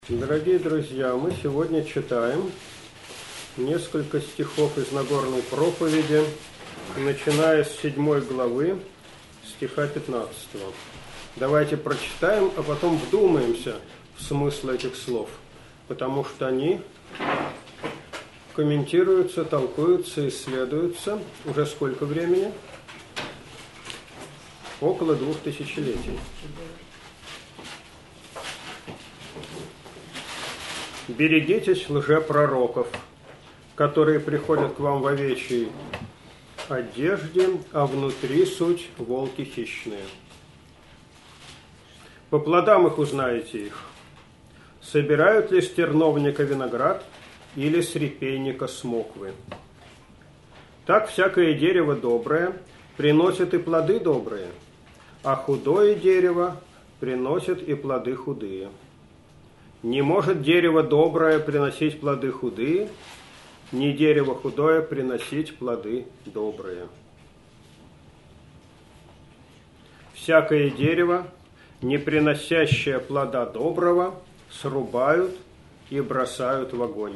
Дорогие друзья, мы сегодня читаем несколько стихов из Нагорной проповеди, начиная с 7 главы, стиха 15. Давайте прочитаем, а потом вдумаемся в смысл этих слов, потому что они комментируются, толкуются, исследуются уже сколько времени? Около 2000 летий. «Берегитесь лжепророков, которые приходят к вам в овечьей одежде, а внутри суть волки хищные. По плодам их узнаете их. Собирают ли с терновника виноград или с репейника смоквы? Так всякое дерево доброе приносит и плоды добрые, а худое дерево приносит и плоды худые. Не может дерево доброе приносить плоды худые, ни дерево худое приносить плоды добрые. Всякое дерево, не приносящее плода доброго, срубают и бросают в огонь.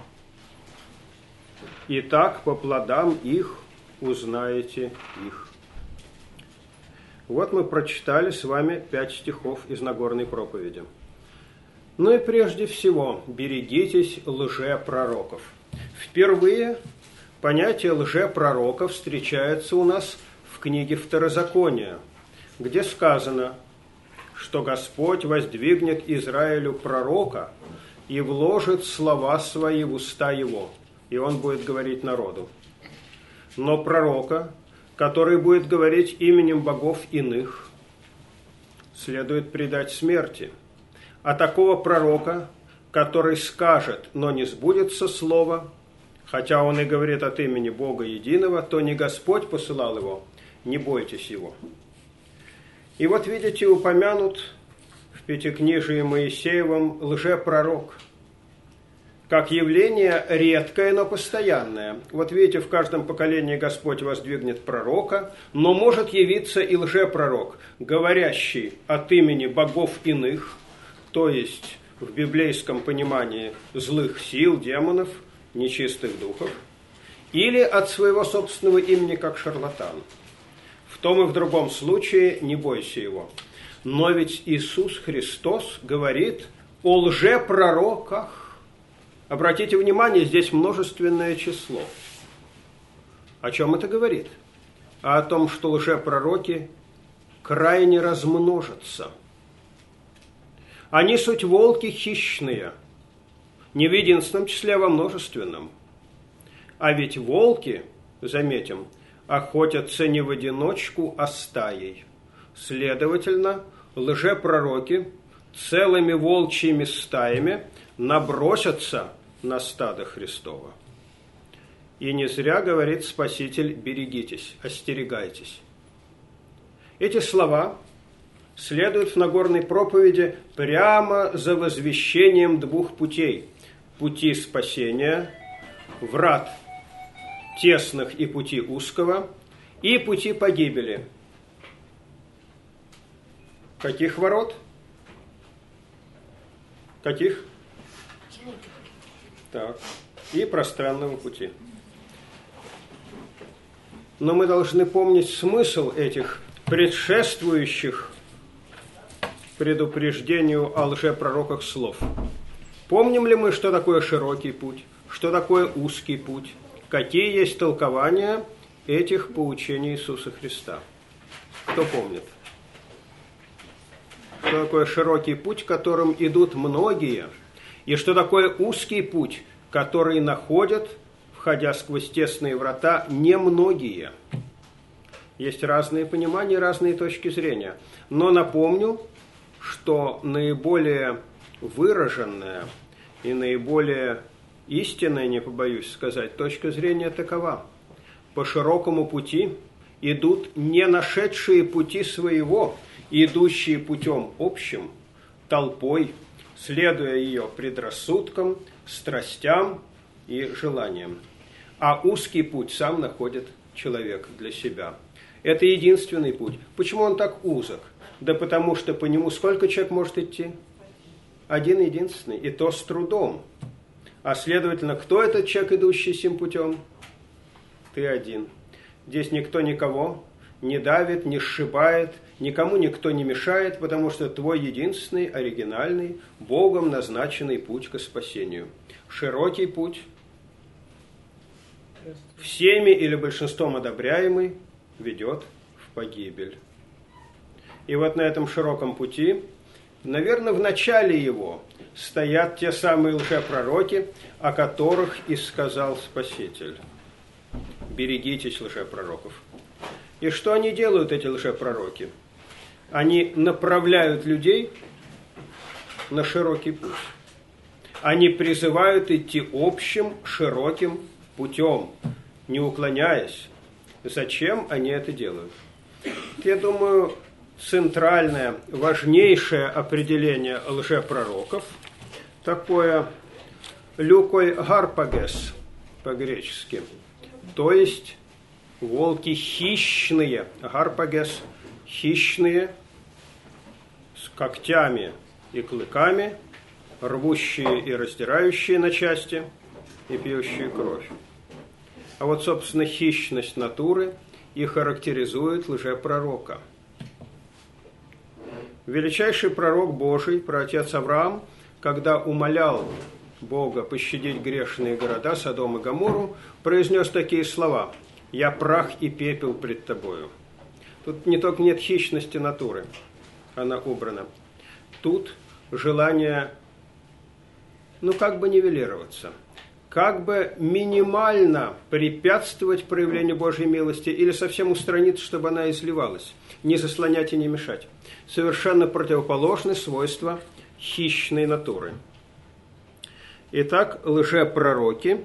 Итак, по плодам их узнаете их». Вот мы прочитали с вами 5 стихов из Нагорной проповеди. Ну и прежде всего, берегитесь лжепророков. Впервые понятие лжепророка встречается у нас в книге Второзакония, где сказано, что Господь воздвигнет Израилю пророка и вложит слова свои в уста его, и он будет говорить народу. Но пророка, который будет говорить именем богов иных, следует предать смерти. А такого пророка, который скажет, но не сбудется слово, хотя он и говорит от имени Бога единого, то не Господь посылал его, не бойтесь его. И вот видите, упомянут в Пятикнижии Моисеевом лжепророк, как явление редкое, но постоянное. Вот видите, в каждом поколении Господь воздвигнет пророка, но может явиться и лжепророк, говорящий от имени богов иных, то есть в библейском понимании злых сил, демонов, нечистых духов, или от своего собственного имени, как шарлатан. В том и в другом случае не бойся его. Но ведь Иисус Христос говорит о лжепророках. Обратите внимание, здесь множественное число. О чем это говорит? О том, что лжепророки крайне размножатся. Они суть волки хищные, не в единственном числе, а во множественном. А ведь волки, заметим, охотятся не в одиночку, а стаей. Следовательно, лжепророки целыми волчьими стаями набросятся на стадо Христово. И не зря говорит Спаситель: берегитесь, остерегайтесь. Эти слова следует в Нагорной проповеди прямо за возвещением 2 путей. Пути спасения, врат тесных и пути узкого, и пути погибели. Каких ворот? Каких? Так. И пространного пути. Но мы должны помнить смысл этих предшествующих предупреждению о лжепророках слов. Помним ли мы, что такое широкий путь, что такое узкий путь, какие есть толкования этих поучений Иисуса Христа? Кто помнит? Что такое широкий путь, которым идут многие, и что такое узкий путь, который находят, входя сквозь тесные врата, немногие? Есть разные понимания, разные точки зрения. Но напомню, что наиболее выраженная и наиболее истинная, не побоюсь сказать, точка зрения такова. По широкому пути идут не нашедшие пути своего, идущие путем общим, толпой, следуя ее предрассудкам, страстям и желаниям. А узкий путь сам находит человек для себя. Это единственный путь. Почему он так узок? Да потому что по нему сколько человек может идти? один единственный, и то с трудом. А следовательно, кто этот человек, идущий сим путем? Ты один. Здесь никто никого не давит, не сшибает, никому никто не мешает, потому что твой единственный, оригинальный, Богом назначенный путь к спасению. Широкий путь, всеми или большинством одобряемый, ведет в погибель. И вот на этом широком пути, наверное, в начале его стоят те самые лжепророки, о которых и сказал Спаситель. Берегитесь лжепророков. И что они делают, эти лжепророки? Они направляют людей на широкий путь. Они призывают идти общим, широким путем, не уклоняясь. Зачем они это делают? Я думаю, центральное, важнейшее определение лжепророков такое «люкой гарпагес» по-гречески, то есть волки хищные, гарпагес хищные, с когтями и клыками, рвущие и раздирающие на части и пьющие кровь. А вот, собственно, хищность натуры и характеризует лжепророка. Величайший пророк Божий, праотец Авраам, когда умолял Бога пощадить грешные города Содом и Гоморру, произнес такие слова: «Я прах и пепел пред тобою». Тут не только нет хищности натуры, она убрана. Тут желание, как бы нивелироваться, как бы минимально препятствовать проявлению Божьей милости или совсем устраниться, чтобы она изливалась, не заслонять и не мешать. Совершенно противоположны свойства хищной натуры. Итак, лжепророки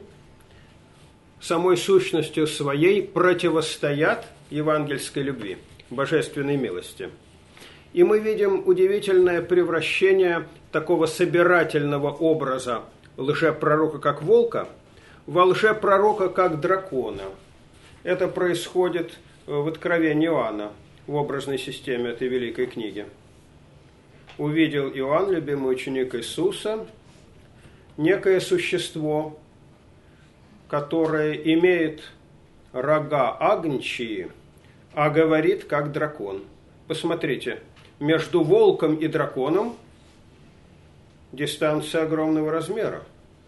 самой сущностью своей противостоят евангельской любви, божественной милости. И мы видим удивительное превращение такого собирательного образа лжепророка как волка во лжепророка как дракона. Это происходит в Откровении Иоанна, в образной системе этой великой книги. Увидел Иоанн, любимый ученик Иисуса, некое существо, которое имеет рога агнчии, а говорит как дракон. Посмотрите, между волком и драконом дистанция огромного размера.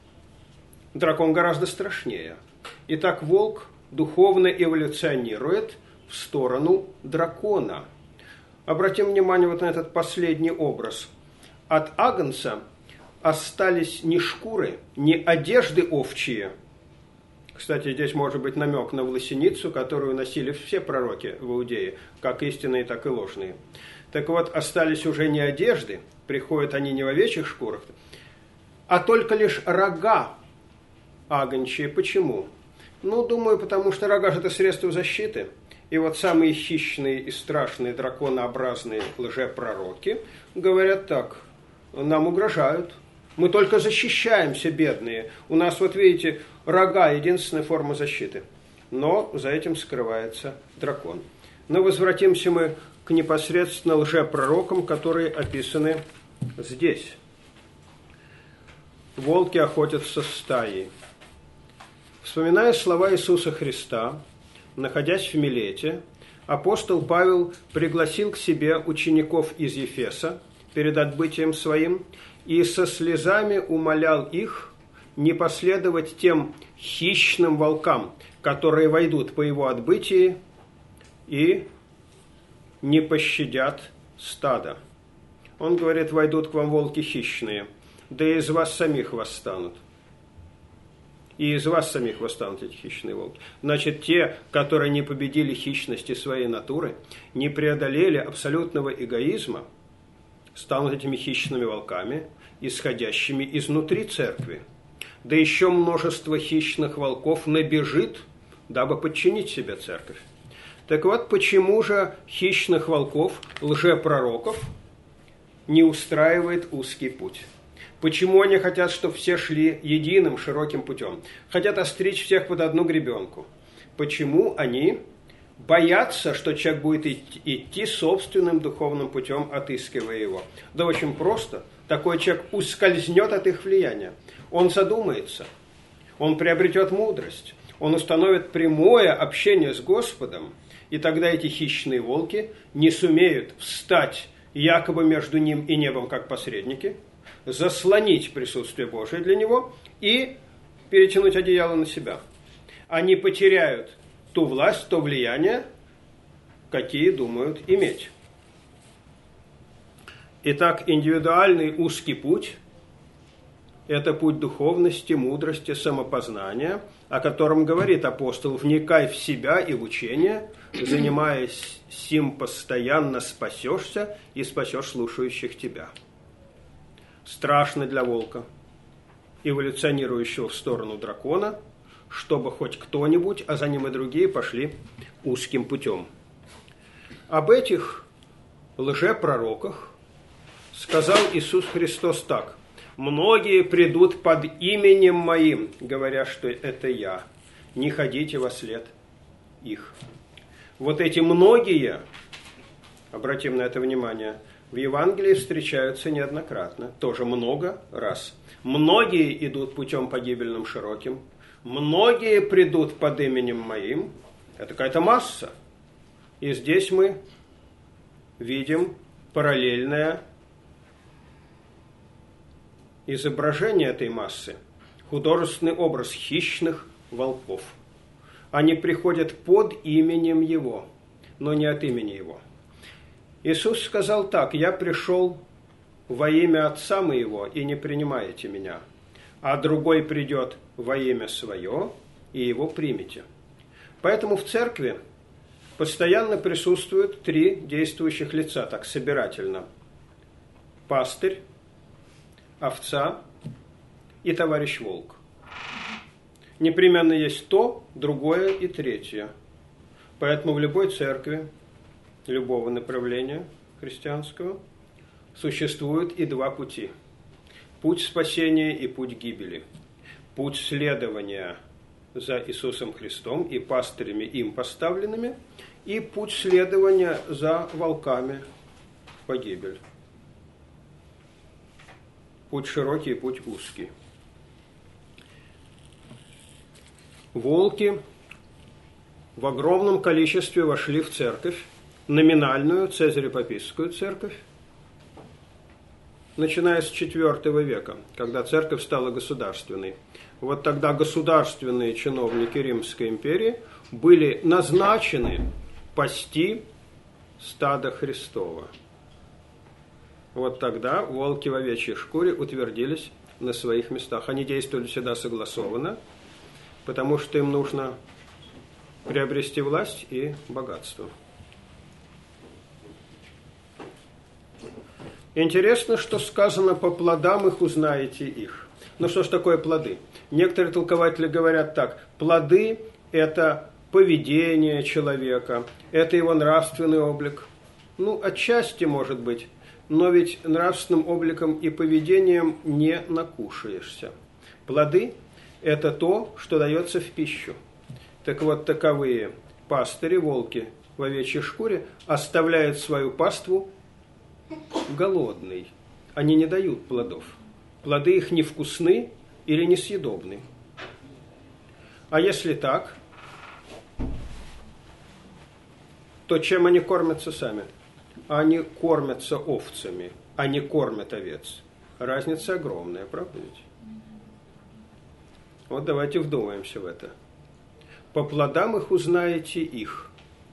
Дракон гораздо страшнее. Итак, волк духовно эволюционирует в сторону дракона. Обратим внимание вот на этот последний образ. От агнца остались не шкуры, не одежды овчьи. Кстати, здесь может быть намек на власеницу, которую носили все пророки в Иудее, как истинные, так и ложные. Так вот, остались уже не одежды, приходят они не в овечьих шкурах, а только лишь рога агнчие. Почему? Думаю, потому что рога же это средство защиты. И вот самые хищные и страшные драконообразные лжепророки говорят так: нам угрожают. Мы только защищаемся, бедные. У нас, вот видите, рога – единственная форма защиты. Но за этим скрывается дракон. Но возвратимся мы к непосредственно лжепророкам, которые описаны здесь. Волки охотятся стаей. Вспоминая слова Иисуса Христа, находясь в Милете, апостол Павел пригласил к себе учеников из Ефеса перед отбытием своим и со слезами умолял их не последовать тем хищным волкам, которые войдут по его отбытии и не пощадят стада. Он говорит: войдут к вам волки хищные, да и из вас самих восстанут. И из вас самих восстанут эти хищные волки. Значит, те, которые не победили хищности своей натуры, не преодолели абсолютного эгоизма, станут этими хищными волками, исходящими изнутри церкви. Да еще множество хищных волков набежит, дабы подчинить себе церковь. Так вот, почему же хищных волков, лжепророков, не устраивает узкий путь? Почему они хотят, чтобы все шли единым широким путем? Хотят остричь всех под одну гребенку. Почему они боятся, что человек будет идти собственным духовным путем, отыскивая его? Да очень просто. такой человек ускользнет от их влияния. Он задумается, он приобретет мудрость, он установит прямое общение с Господом, и тогда эти хищные волки не сумеют встать якобы между ним и небом как посредники, заслонить присутствие Божие для него и перетянуть одеяло на себя. Они потеряют ту власть, то влияние, какие думают иметь. Итак, индивидуальный узкий путь – это путь духовности, мудрости, самопознания, о котором говорит апостол: «Вникай в себя и в учение, занимаясь сим постоянно спасешься и спасешь слушающих тебя». Страшно для волка, эволюционирующего в сторону дракона, чтобы хоть кто-нибудь, а за ним и другие, пошли узким путем. Об этих лжепророках сказал Иисус Христос так: «Многие придут под именем Моим, говоря, что это Я. Не ходите во след их». Вот эти многие, обратим на это внимание, в Евангелии встречаются неоднократно, тоже много раз. Многие идут путем погибельным широким, многие придут под именем Моим. Это какая-то масса. И здесь мы видим параллельное изображение этой массы, художественный образ хищных волков. Они приходят под именем Его, но не от имени Его. Иисус сказал так: «Я пришел во имя Отца Моего, и не принимаете Меня, а другой придет во имя Свое, и Его примете». Поэтому в церкви постоянно присутствуют три действующих лица, так собирательно: пастырь, овца и товарищ волк. Непременно есть то, другое и третье. Поэтому в любой церкви, любого направления христианского, существует и два пути: путь спасения и путь гибели, путь следования за Иисусом Христом и пастырями им поставленными, и путь следования за волками в погибель. Путь широкий и путь узкий. Волки в огромном количестве вошли в церковь, номинальную цезарево-папистскую церковь, начиная с IV века, когда церковь стала государственной. Вот тогда государственные чиновники Римской империи были назначены пасти стадо Христово. Вот тогда волки в овечьей шкуре утвердились на своих местах. Они действовали всегда согласованно, потому что им нужно приобрести власть и богатство. Интересно, что сказано: «По плодам их узнаете их». Ну что ж такое плоды? Некоторые толкователи говорят так: плоды – это поведение человека, это его нравственный облик. Ну, отчасти может быть, но ведь нравственным обликом и поведением не накушаешься. Плоды – это то, что дается в пищу. Так вот, таковые пастыри, волки в овечьей шкуре, оставляют свою паству голодной. Они не дают плодов. Плоды их невкусны или несъедобны. А если так, то чем они кормятся сами? Они кормятся овцами, они кормят овец. Разница огромная, правда ведь? Вот давайте вдумаемся в это. По плодам их узнаете их.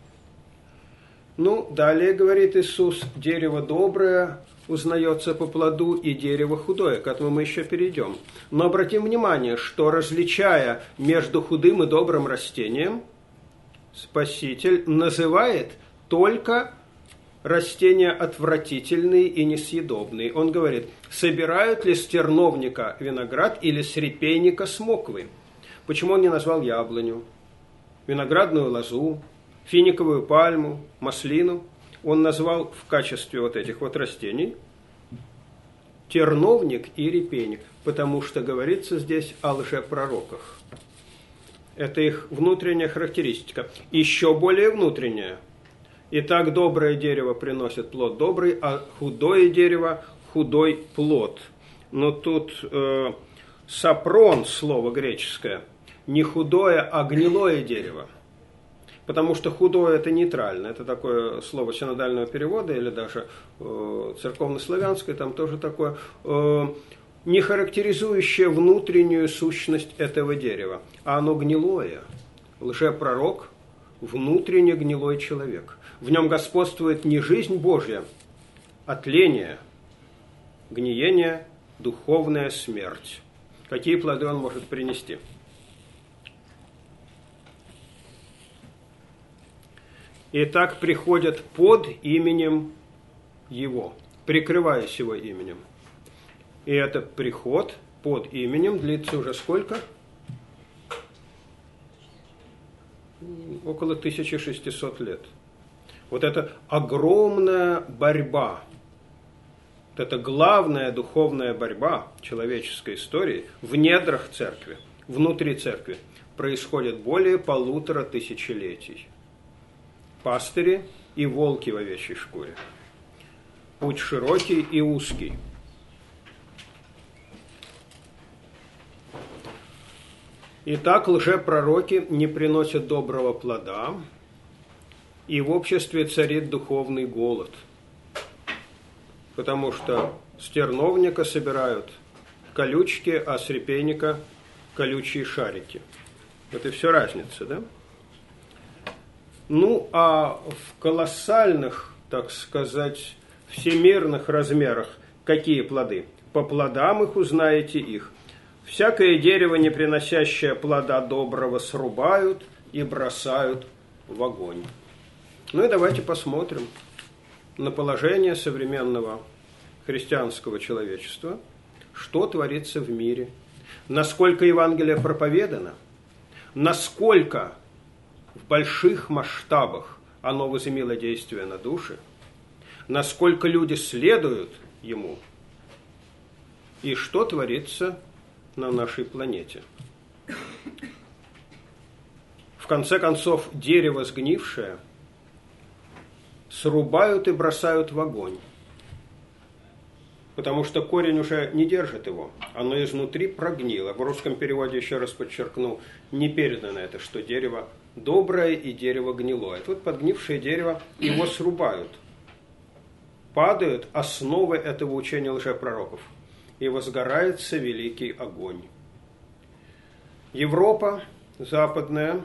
Ну, далее говорит Иисус: дерево доброе узнается по плоду, и дерево худое. К этому мы еще перейдем. Но обратим внимание, что, различая между худым и добрым растением, Спаситель называет только растения отвратительные и несъедобные. Он говорит: собирают ли с терновника виноград или с репейника смоквы? Почему он не назвал яблоню, виноградную лозу, финиковую пальму, маслину? Он назвал в качестве вот этих вот растений терновник и репейник, потому что говорится здесь о лжепророках. Это их внутренняя характеристика. Еще более внутренняя. Итак, доброе дерево приносит плод добрый, а худое дерево худой плод. Но тут сапрон, слово греческое, не худое, а гнилое дерево. Потому что худое – это нейтрально. Это такое слово синодального перевода или даже церковнославянское, там тоже такое, не характеризующее внутреннюю сущность этого дерева. А оно гнилое. Лжепророк – внутренне гнилой человек. В нем господствует не жизнь Божья, а тление, гниение, духовная смерть. Какие плоды он может принести? Итак, приходят под именем Его, прикрываясь Его именем. И этот приход под именем длится уже сколько? Около 1600 лет. Вот это огромная борьба, вот это главная духовная борьба человеческой истории в недрах церкви, внутри церкви, происходит более 1500 летий. Пастыри и волки в овечьей шкуре. Путь широкий и узкий. Итак, лжепророки не приносят доброго плода, и в обществе царит духовный голод. Потому что с терновника собирают колючки, а с репейника колючие шарики. Вот и все разница, да? Ну, а в колоссальных, так сказать, всемирных размерах какие плоды? По плодам их узнаете их. Всякое дерево, не приносящее плода доброго, срубают и бросают в огонь. Ну и давайте посмотрим на положение современного христианского человечества, что творится в мире, насколько Евангелие проповедано, насколько в больших масштабах оно возымело действие на души, насколько люди следуют ему, и что творится на нашей планете. В конце концов, дерево сгнившее срубают и бросают в огонь, потому что корень уже не держит его, оно изнутри прогнило. В русском переводе, еще раз подчеркну, не передано это, что дерево доброе и дерево гнилое. Тут подгнившее дерево, его срубают. Падают основы этого учения лжепророков, и возгорается великий огонь. Европа западная,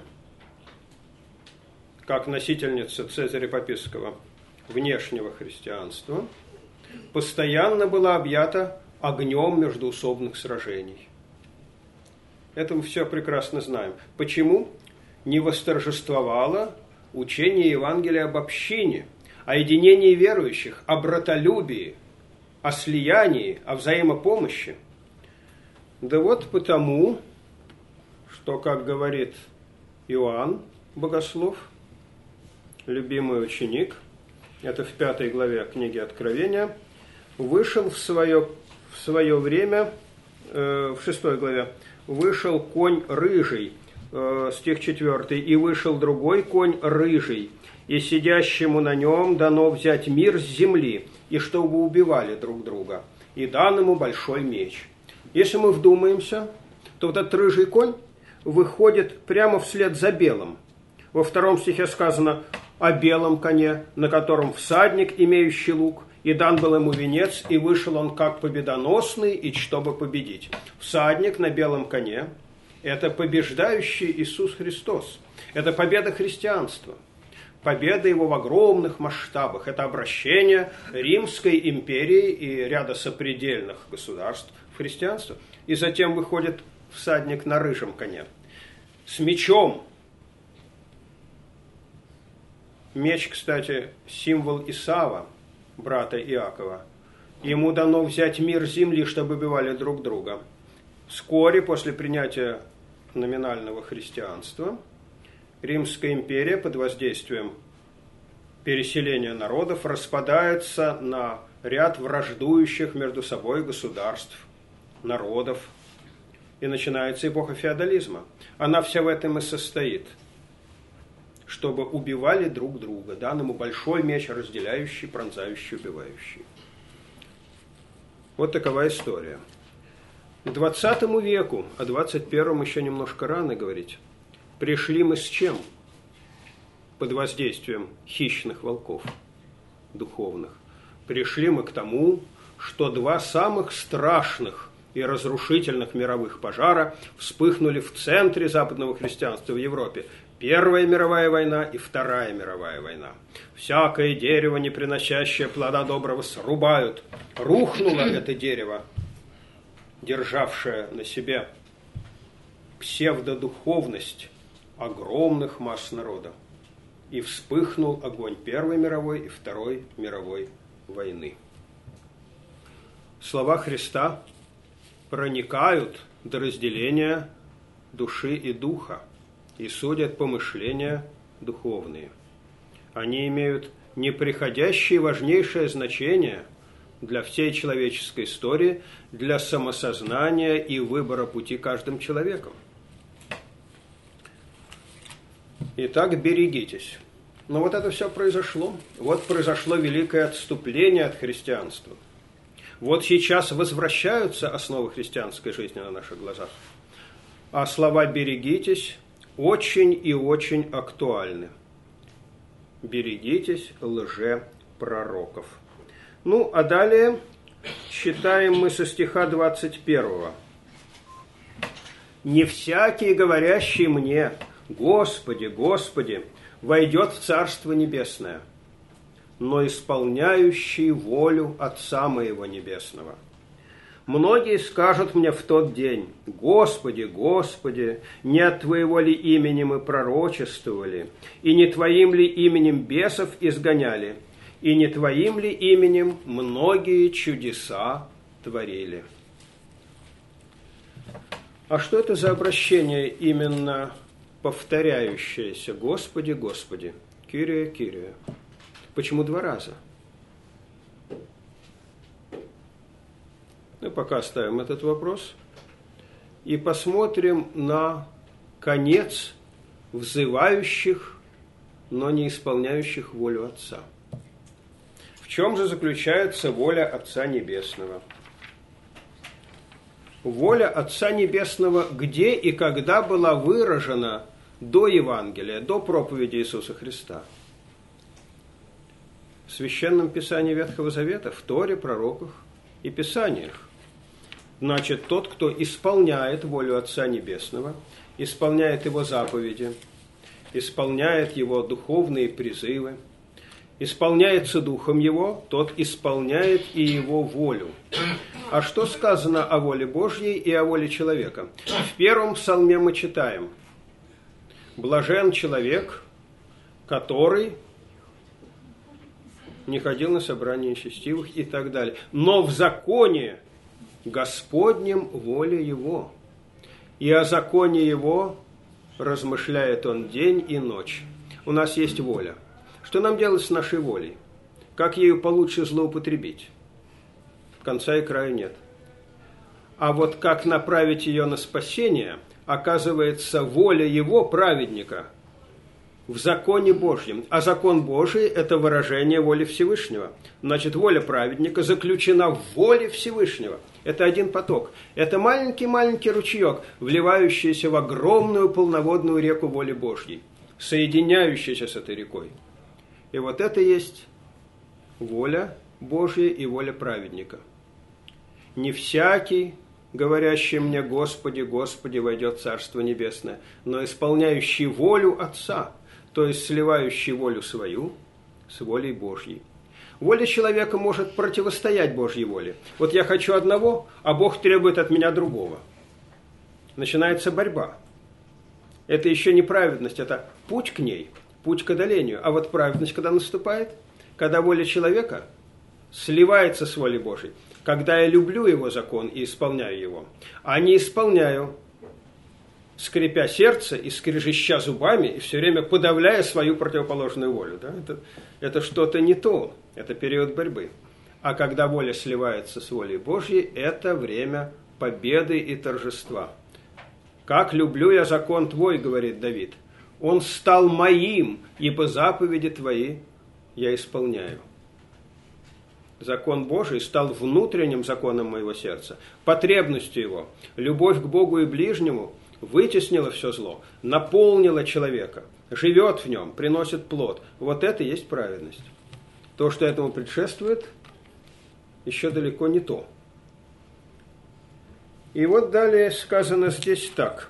как носительница Цезаря Папистского внешнего христианства, постоянно была объята огнем междоусобных сражений. Это мы все прекрасно знаем. Почему не восторжествовало учение Евангелия об общине, о единении верующих, о братолюбии, о слиянии, о взаимопомощи? Да вот потому, что, как говорит Иоанн Богослов, любимый ученик, это в 5 главе книги Откровения, вышел в свое время, в 6 главе, вышел конь рыжий, стих 4, и вышел другой конь рыжий, и сидящему на нем дано взять мир с земли, и чтобы убивали друг друга, и дан ему большой меч. Если мы вдумаемся, то вот этот рыжий конь выходит прямо вслед за белым. Во 2 стихе сказано о белом коне, на котором всадник, имеющий лук, и дан был ему венец, и вышел он как победоносный, и чтобы победить. Всадник на белом коне – это побеждающий Иисус Христос. Это победа христианства. Победа его в огромных масштабах. Это обращение Римской империи и ряда сопредельных государств в христианство. И затем выходит всадник на рыжем коне с мечом. Меч, кстати, символ Исава, брата Иакова. Ему дано взять мир с земли, чтобы убивали друг друга. Вскоре после принятия номинального христианства Римская империя под воздействием переселения народов распадается на ряд враждующих между собой государств, народов. И начинается эпоха феодализма. Она вся в этом и состоит. Чтобы убивали друг друга. Дан ему большой меч, разделяющий, пронзающий, убивающий. Вот такова история. К 20 веку, о 21 еще немножко рано говорить, пришли мы с чем? Под воздействием хищных волков духовных. Пришли мы к тому, что два самых страшных и разрушительных мировых пожара вспыхнули в центре западного христианства в Европе. Первая мировая война и Вторая мировая война. Всякое дерево, не приносящее плода доброго, срубают. Рухнуло это дерево, державшее на себе псевдодуховность огромных масс народа. И вспыхнул огонь Первой мировой и Второй мировой войны. Слова Христа проникают до разделения души и духа и судят помышления духовные. Они имеют неприходящее важнейшее значение для всей человеческой истории, для самосознания и выбора пути каждым человеком. Итак, берегитесь. Но вот это все произошло. Вот произошло великое отступление от христианства. Вот сейчас возвращаются основы христианской жизни на наших глазах. А слова «берегитесь» очень и очень актуальны. Берегитесь лжепророков. Ну, а далее читаем мы со стиха 21. «Не всякий, говорящий мне: Господи, Господи, войдет в Царство Небесное, но исполняющий волю Отца Моего Небесного. Многие скажут мне в тот день: Господи, Господи, не от Твоего ли имени мы пророчествовали, и не Твоим ли именем бесов изгоняли, и не Твоим ли именем многие чудеса творили?» А что это за обращение именно повторяющееся: Господи, Господи, Кирия, Кирия? Почему два раза? Мы пока оставим этот вопрос и посмотрим на конец взывающих, но не исполняющих волю Отца. В чем же заключается воля Отца Небесного? Воля Отца Небесного где и когда была выражена до Евангелия, до проповеди Иисуса Христа? В Священном Писании Ветхого Завета, в Торе, пророках и Писаниях. Значит, тот, кто исполняет волю Отца Небесного, исполняет Его заповеди, исполняет Его духовные призывы, исполняется Духом Его, тот исполняет и Его волю. А что сказано о воле Божьей и о воле человека? В первом псалме мы читаем: «Блажен человек, который не ходил на собрание нечестивых» и так далее. «Но в законе Господнем воля его, и о законе его размышляет он день и ночь». У нас есть воля. Что нам делать с нашей волей? Как ею получше злоупотребить? Конца и края нет. А вот как направить ее на спасение, оказывается, воля его, праведника, в законе Божьем. А закон Божий – это выражение воли Всевышнего. Значит, воля праведника заключена в воле Всевышнего. Это один поток. Это маленький-маленький ручеек, вливающийся в огромную полноводную реку воли Божьей, соединяющийся с этой рекой. И вот это есть воля Божья и воля праведника. «Не всякий, говорящий мне: Господи, Господи, войдет в Царство Небесное, но исполняющий волю Отца», то есть сливающий волю свою с волей Божьей. Воля человека может противостоять Божьей воле. Вот я хочу одного, а Бог требует от меня другого. Начинается борьба. Это еще не праведность, это путь к ней, путь к одолению. А вот праведность когда наступает? Когда воля человека сливается с волей Божьей. Когда я люблю Его закон и исполняю его, а не исполняю, скрипя сердце и скрежеща зубами, и все время подавляя свою противоположную волю. Да? Это что-то не то, это период борьбы. А когда воля сливается с волей Божьей, это время победы и торжества. «Как люблю я закон Твой, — говорит Давид, — он стал моим, ибо заповеди Твои я исполняю». закон Божий стал внутренним законом моего сердца, потребностью его. Любовь к Богу и ближнему вытеснила все зло, наполнила человека, живет в нем, приносит плод. Вот это и есть праведность. То, что этому предшествует, еще далеко не то. И вот далее сказано здесь так,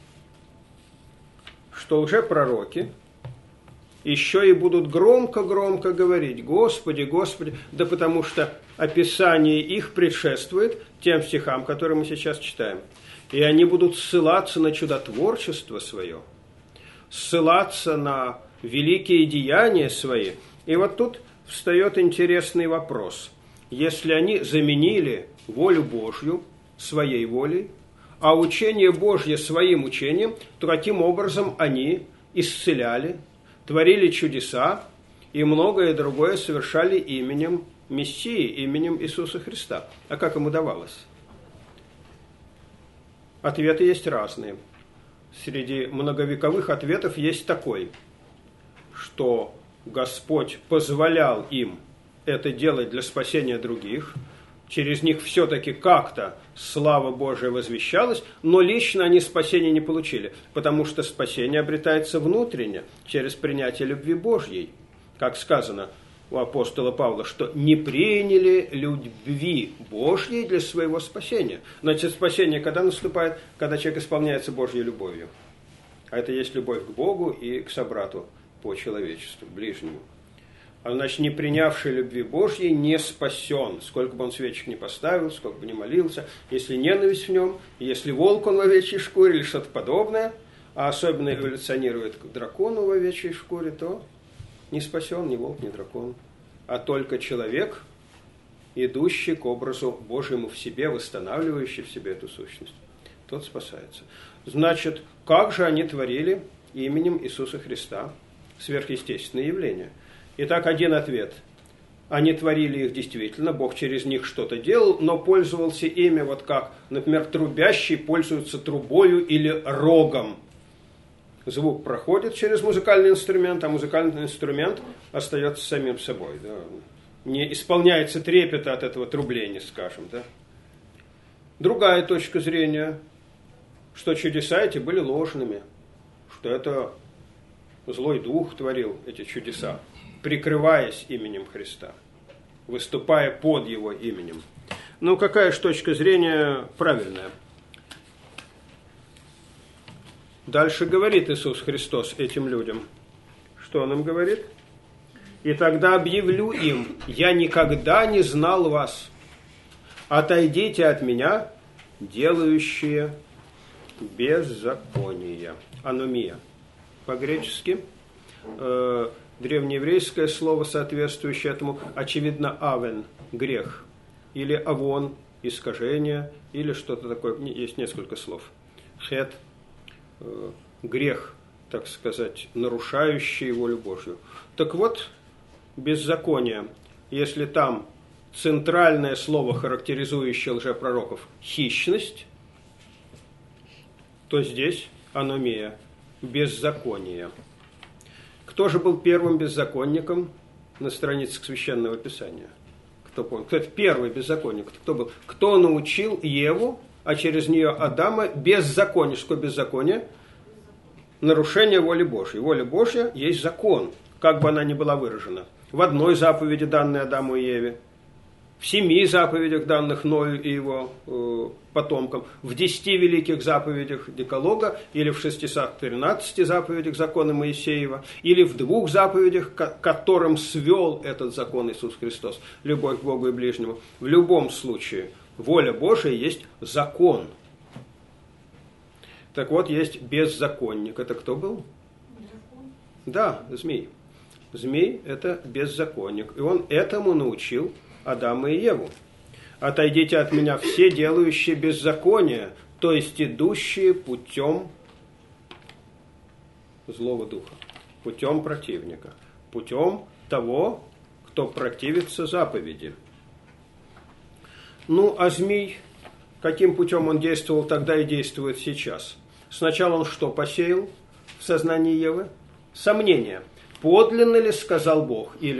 что лжепророки еще и будут громко-громко говорить: Господи, Господи, да потому что описание их предшествует тем стихам, которые мы сейчас читаем. И они будут ссылаться на чудотворчество свое, ссылаться на великие деяния свои. И вот тут встает интересный вопрос. Если они заменили волю Божью своей волей, а учение Божье своим учением, то каким образом они исцеляли, творили чудеса и многое другое совершали именем Мессии, именем Иисуса Христа? А как им удавалось? Ответы есть разные. Среди многовековых ответов есть такой, что Господь позволял им это делать для спасения других, через них все-таки как-то слава Божия возвещалась, но лично они спасения не получили, потому что спасение обретается внутренне, через принятие любви Божьей. Как сказано у апостола Павла, что не приняли любви Божьей для своего спасения. Значит, спасение когда наступает? Когда человек исполняется Божьей любовью. А это есть любовь к Богу и к собрату по человечеству, ближнему. А значит, не принявший любви Божьей не спасен, сколько бы он свечек не поставил, сколько бы не молился, если ненависть в нем, если волк он в овечьей шкуре или что-то подобное, а особенно эволюционирует к дракону в овечьей шкуре, то не спасен ни волк, ни дракон, а только человек, идущий к образу Божьему в себе, восстанавливающий в себе эту сущность. Тот спасается. Значит, как же они творили именем Иисуса Христа сверхъестественные явления? Итак, один ответ. Они творили их действительно, Бог через них что-то делал, но пользовался ими вот как, например, трубящий пользуется трубою или рогом. Звук проходит через музыкальный инструмент, а музыкальный инструмент остается самим собой. Да? Не исполняется трепета от этого трубления, скажем. Да? Другая точка зрения, что чудеса эти были ложными, что это злой дух творил эти чудеса, прикрываясь именем Христа, выступая под его именем. Ну, какая же точка зрения правильная? Дальше говорит Иисус Христос этим людям. Что Он им говорит? «И тогда объявлю им: я никогда не знал вас. Отойдите от меня, делающие беззаконие». Аномия. По-гречески. Древнееврейское слово, соответствующее этому, очевидно, авен, грех, или авон, искажение, или что-то такое, есть несколько слов. Хет, грех, так сказать, нарушающий волю Божью. Так вот, беззаконие, если там центральное слово, характеризующее лжепророков, хищность, то здесь аномия, беззаконие. Кто же был первым беззаконником на страницах Священного Писания? Кто помнит? Кто это первый беззаконник? Кто был? Кто научил Еву, а через нее Адама, беззаконию? Что такое беззаконие? Нарушение воли Божьей. Воля Божья есть закон, как бы она ни была выражена. В одной заповеди, данной Адаму и Еве, в 7 заповедях, данных Ною и его потомкам, в 10 великих заповедях Декалога, или в 613 заповедях закона Моисеева, или в 2 заповедях, которым свел этот закон Иисус Христос, любовь к Богу и ближнему. В любом случае, воля Божия есть закон. Так вот, есть беззаконник. Это кто был? Да, змей. Змей – это беззаконник. И он этому научил Адама и Еву. «Отойдите от меня все, делающие беззаконие, то есть идущие путем злого духа, путем противника, путем того, кто противится заповеди». Ну, а змей, каким путем он действовал тогда и действует сейчас? Сначала он что посеял в сознании Евы? Сомнение. Подлинно ли сказал Бог? Или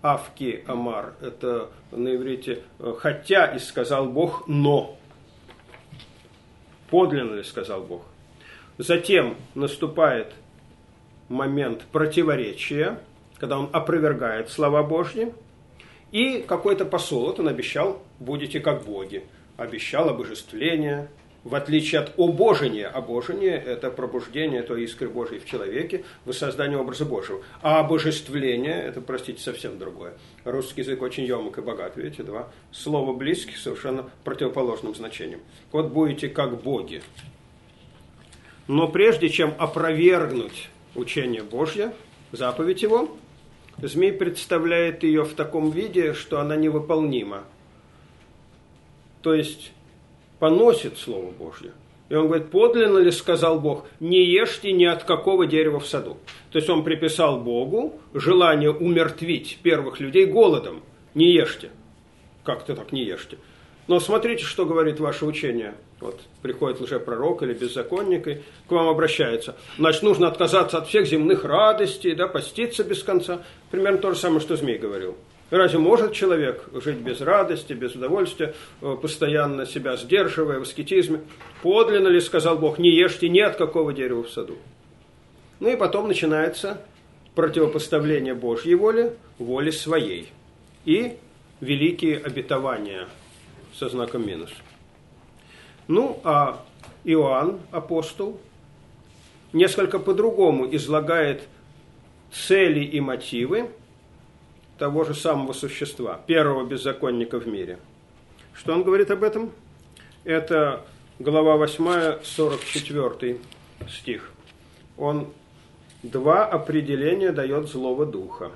Авки Амар, это на иврите «хотя и сказал Бог, но». Подлинно ли сказал Бог. Затем наступает момент противоречия, когда он опровергает слова Божьи, и какой-то посол, вот он обещал, будете как боги, обещал обожествление, в отличие от обожения. Обожение – это пробуждение той искры Божьей в человеке, воссоздание образа Божьего. А обожествление – это, простите, совсем другое. Русский язык очень емок и богат, видите, два слова близких, совершенно противоположным значением. Вот будете как боги. Но прежде чем опровергнуть учение Божье, заповедь его, змей представляет ее в таком виде, что она невыполнима. То есть поносит Слово Божье. И он говорит, подлинно ли сказал Бог, не ешьте ни от какого дерева в саду. То есть он приписал Богу желание умертвить первых людей голодом. Не ешьте. Как-то так не ешьте. Но смотрите, что говорит ваше учение. Вот приходит лжепророк или беззаконник и к вам обращается. Значит, нужно отказаться от всех земных радостей, да, поститься без конца. Примерно то же самое, что змей говорил. Разве может человек жить без радости, без удовольствия, постоянно себя сдерживая в аскетизме? Подлинно ли, сказал Бог, не ешьте ни от какого дерева в саду? Ну и потом начинается противопоставление Божьей воли, воле своей. И великие обетования со знаком минус. Ну, а Иоанн, апостол, несколько по-другому излагает цели и мотивы того же самого существа, первого беззаконника в мире. Что он говорит об этом? Это глава 8, 44 стих. Он два определения дает злого духа.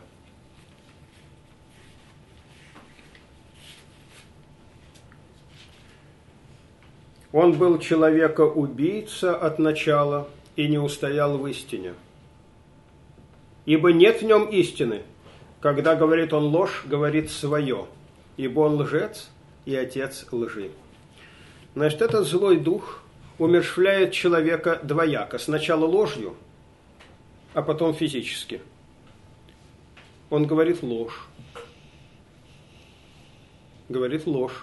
Он был человека-убийца от начала и не устоял в истине. Ибо нет в нем истины. Когда говорит он ложь, говорит свое. Ибо он лжец и отец лжи. Значит, этот злой дух умерщвляет человека двояко. Сначала ложью, а потом физически. Он говорит ложь. Говорит ложь.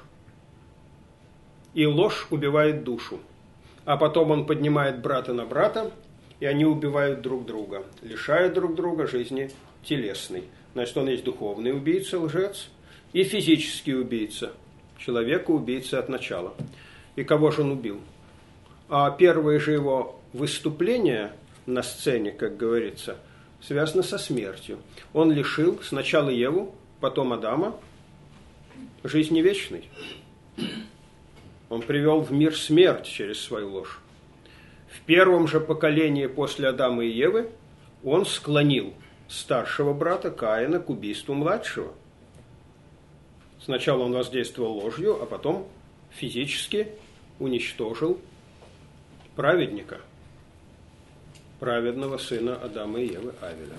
И ложь убивает душу. А потом он поднимает брата на брата, и они убивают друг друга, лишают друг друга жизни телесной. Значит, он есть духовный убийца, лжец, и физический убийца, человека-убийца от начала. И кого же он убил? А первые же его выступления на сцене, как говорится, связаны со смертью. Он лишил сначала Еву, потом Адама жизни вечной. Он привел в мир смерть через свою ложь. В первом же поколении после Адама и Евы он склонил старшего брата Каина к убийству младшего. Сначала он воздействовал ложью, а потом физически уничтожил праведника, праведного сына Адама и Евы Авеля.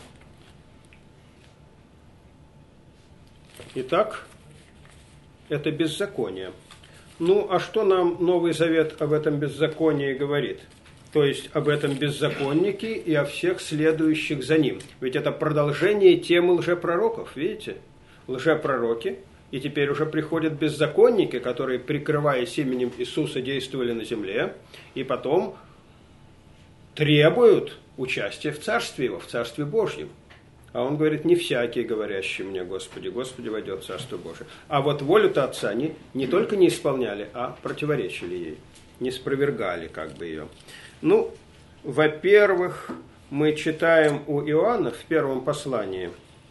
Итак, это беззаконие. Ну, а что нам Новый Завет об этом беззаконии говорит? То есть об этом беззаконнике и о всех следующих за ним. Ведь это продолжение темы лжепророков, видите? Лжепророки, и теперь уже приходят беззаконники, которые, прикрываясь именем Иисуса, действовали на земле, и потом требуют участия в Царстве Его, в Царстве Божьем. А он говорит, не всякий, говорящий мне, Господи, Господи, войдет в Царство Божие. А вот волю-то Отца они не только не исполняли, а противоречили ей, не спровергали как бы ее. Ну, во-первых, мы читаем у Иоанна в первом послании,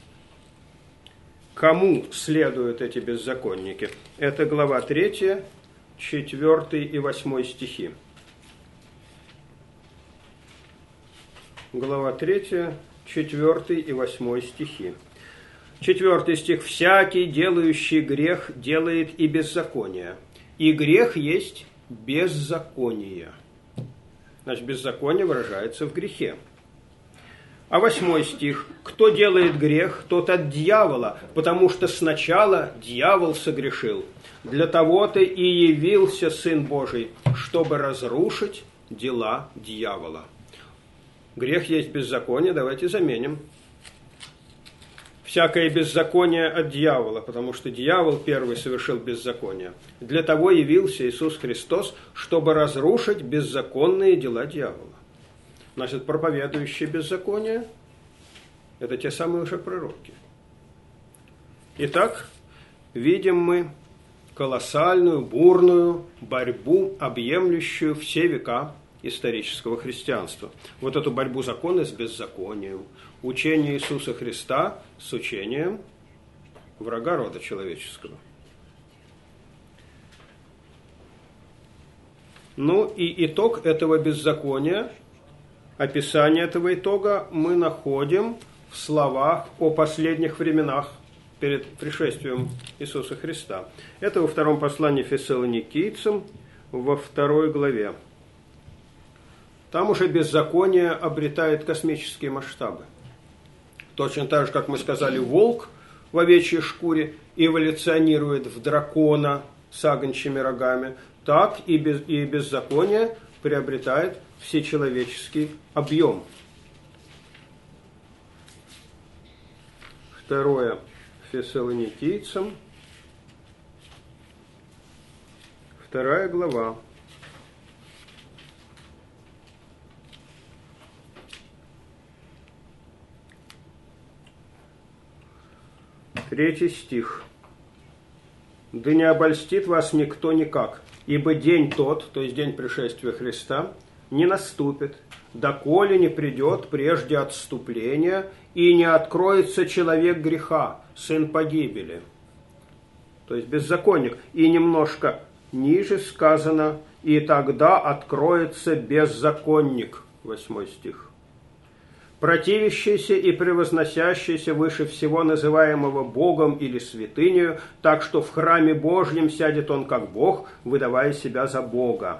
кому следуют эти беззаконники. Это глава 3, 4 и 8 стихи. Глава 3, 4 и 8 стихи. 4 стих. «Всякий, делающий грех, делает и беззаконие, и грех есть беззаконие». Значит, беззаконие выражается в грехе. А 8 стих. «Кто делает грех, тот от дьявола, потому что сначала дьявол согрешил. Для того-то и явился Сын Божий, чтобы разрушить дела дьявола». Грех есть беззаконие, давайте заменим. всякое беззаконие от дьявола, потому что дьявол первый совершил беззаконие. Для того явился Иисус Христос, чтобы разрушить беззаконные дела дьявола. Значит, проповедующие беззаконие – это те самые уже пророки. Итак, видим мы колоссальную, бурную борьбу, объемлющую все века исторического христианства. Вот эту борьбу закона с беззаконием, учение Иисуса Христа с учением врага рода человеческого. Ну и итог этого беззакония, описание этого итога мы находим в словах о последних временах перед пришествием Иисуса Христа. Это во втором послании Фессалоникийцам, во 2 главе. Там уже беззаконие обретает космические масштабы. Точно так же, как мы сказали, волк в овечьей шкуре эволюционирует в дракона с агнчими рогами, так и беззаконие приобретает всечеловеческий объем. 2 Фессалоникийцам, 2 глава. 3 стих. «Да не обольстит вас никто никак, ибо день тот, то есть день пришествия Христа, не наступит, доколе не придет прежде отступления, и не откроется человек греха, сын погибели». То есть беззаконник. И немножко ниже сказано: «И тогда откроется беззаконник». 8 стих. «Противящийся и превозносящийся выше всего называемого Богом или святынею, так что в храме Божьем сядет он как Бог, выдавая себя за Бога».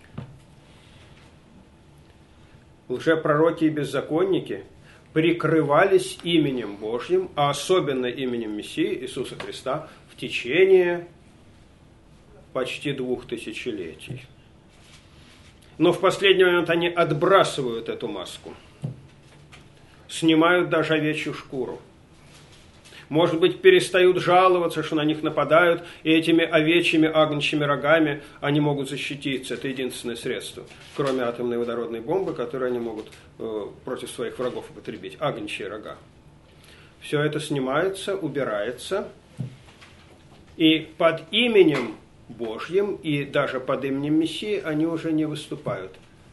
Лжепророки и беззаконники прикрывались именем Божьим, а особенно именем Мессии Иисуса Христа, в течение почти 2 тысячелетий. Но в последний момент они отбрасывают эту маску. Снимают даже овечью шкуру. Может быть, перестают жаловаться, что на них нападают, и этими овечьими агнчими рогами они могут защититься. Это единственное средство, кроме атомной водородной бомбы, которую они могут против своих врагов употребить. Агнчие рога. Все это снимается, убирается, и под именем Божьим, и даже под именем Мессии они уже не выступают.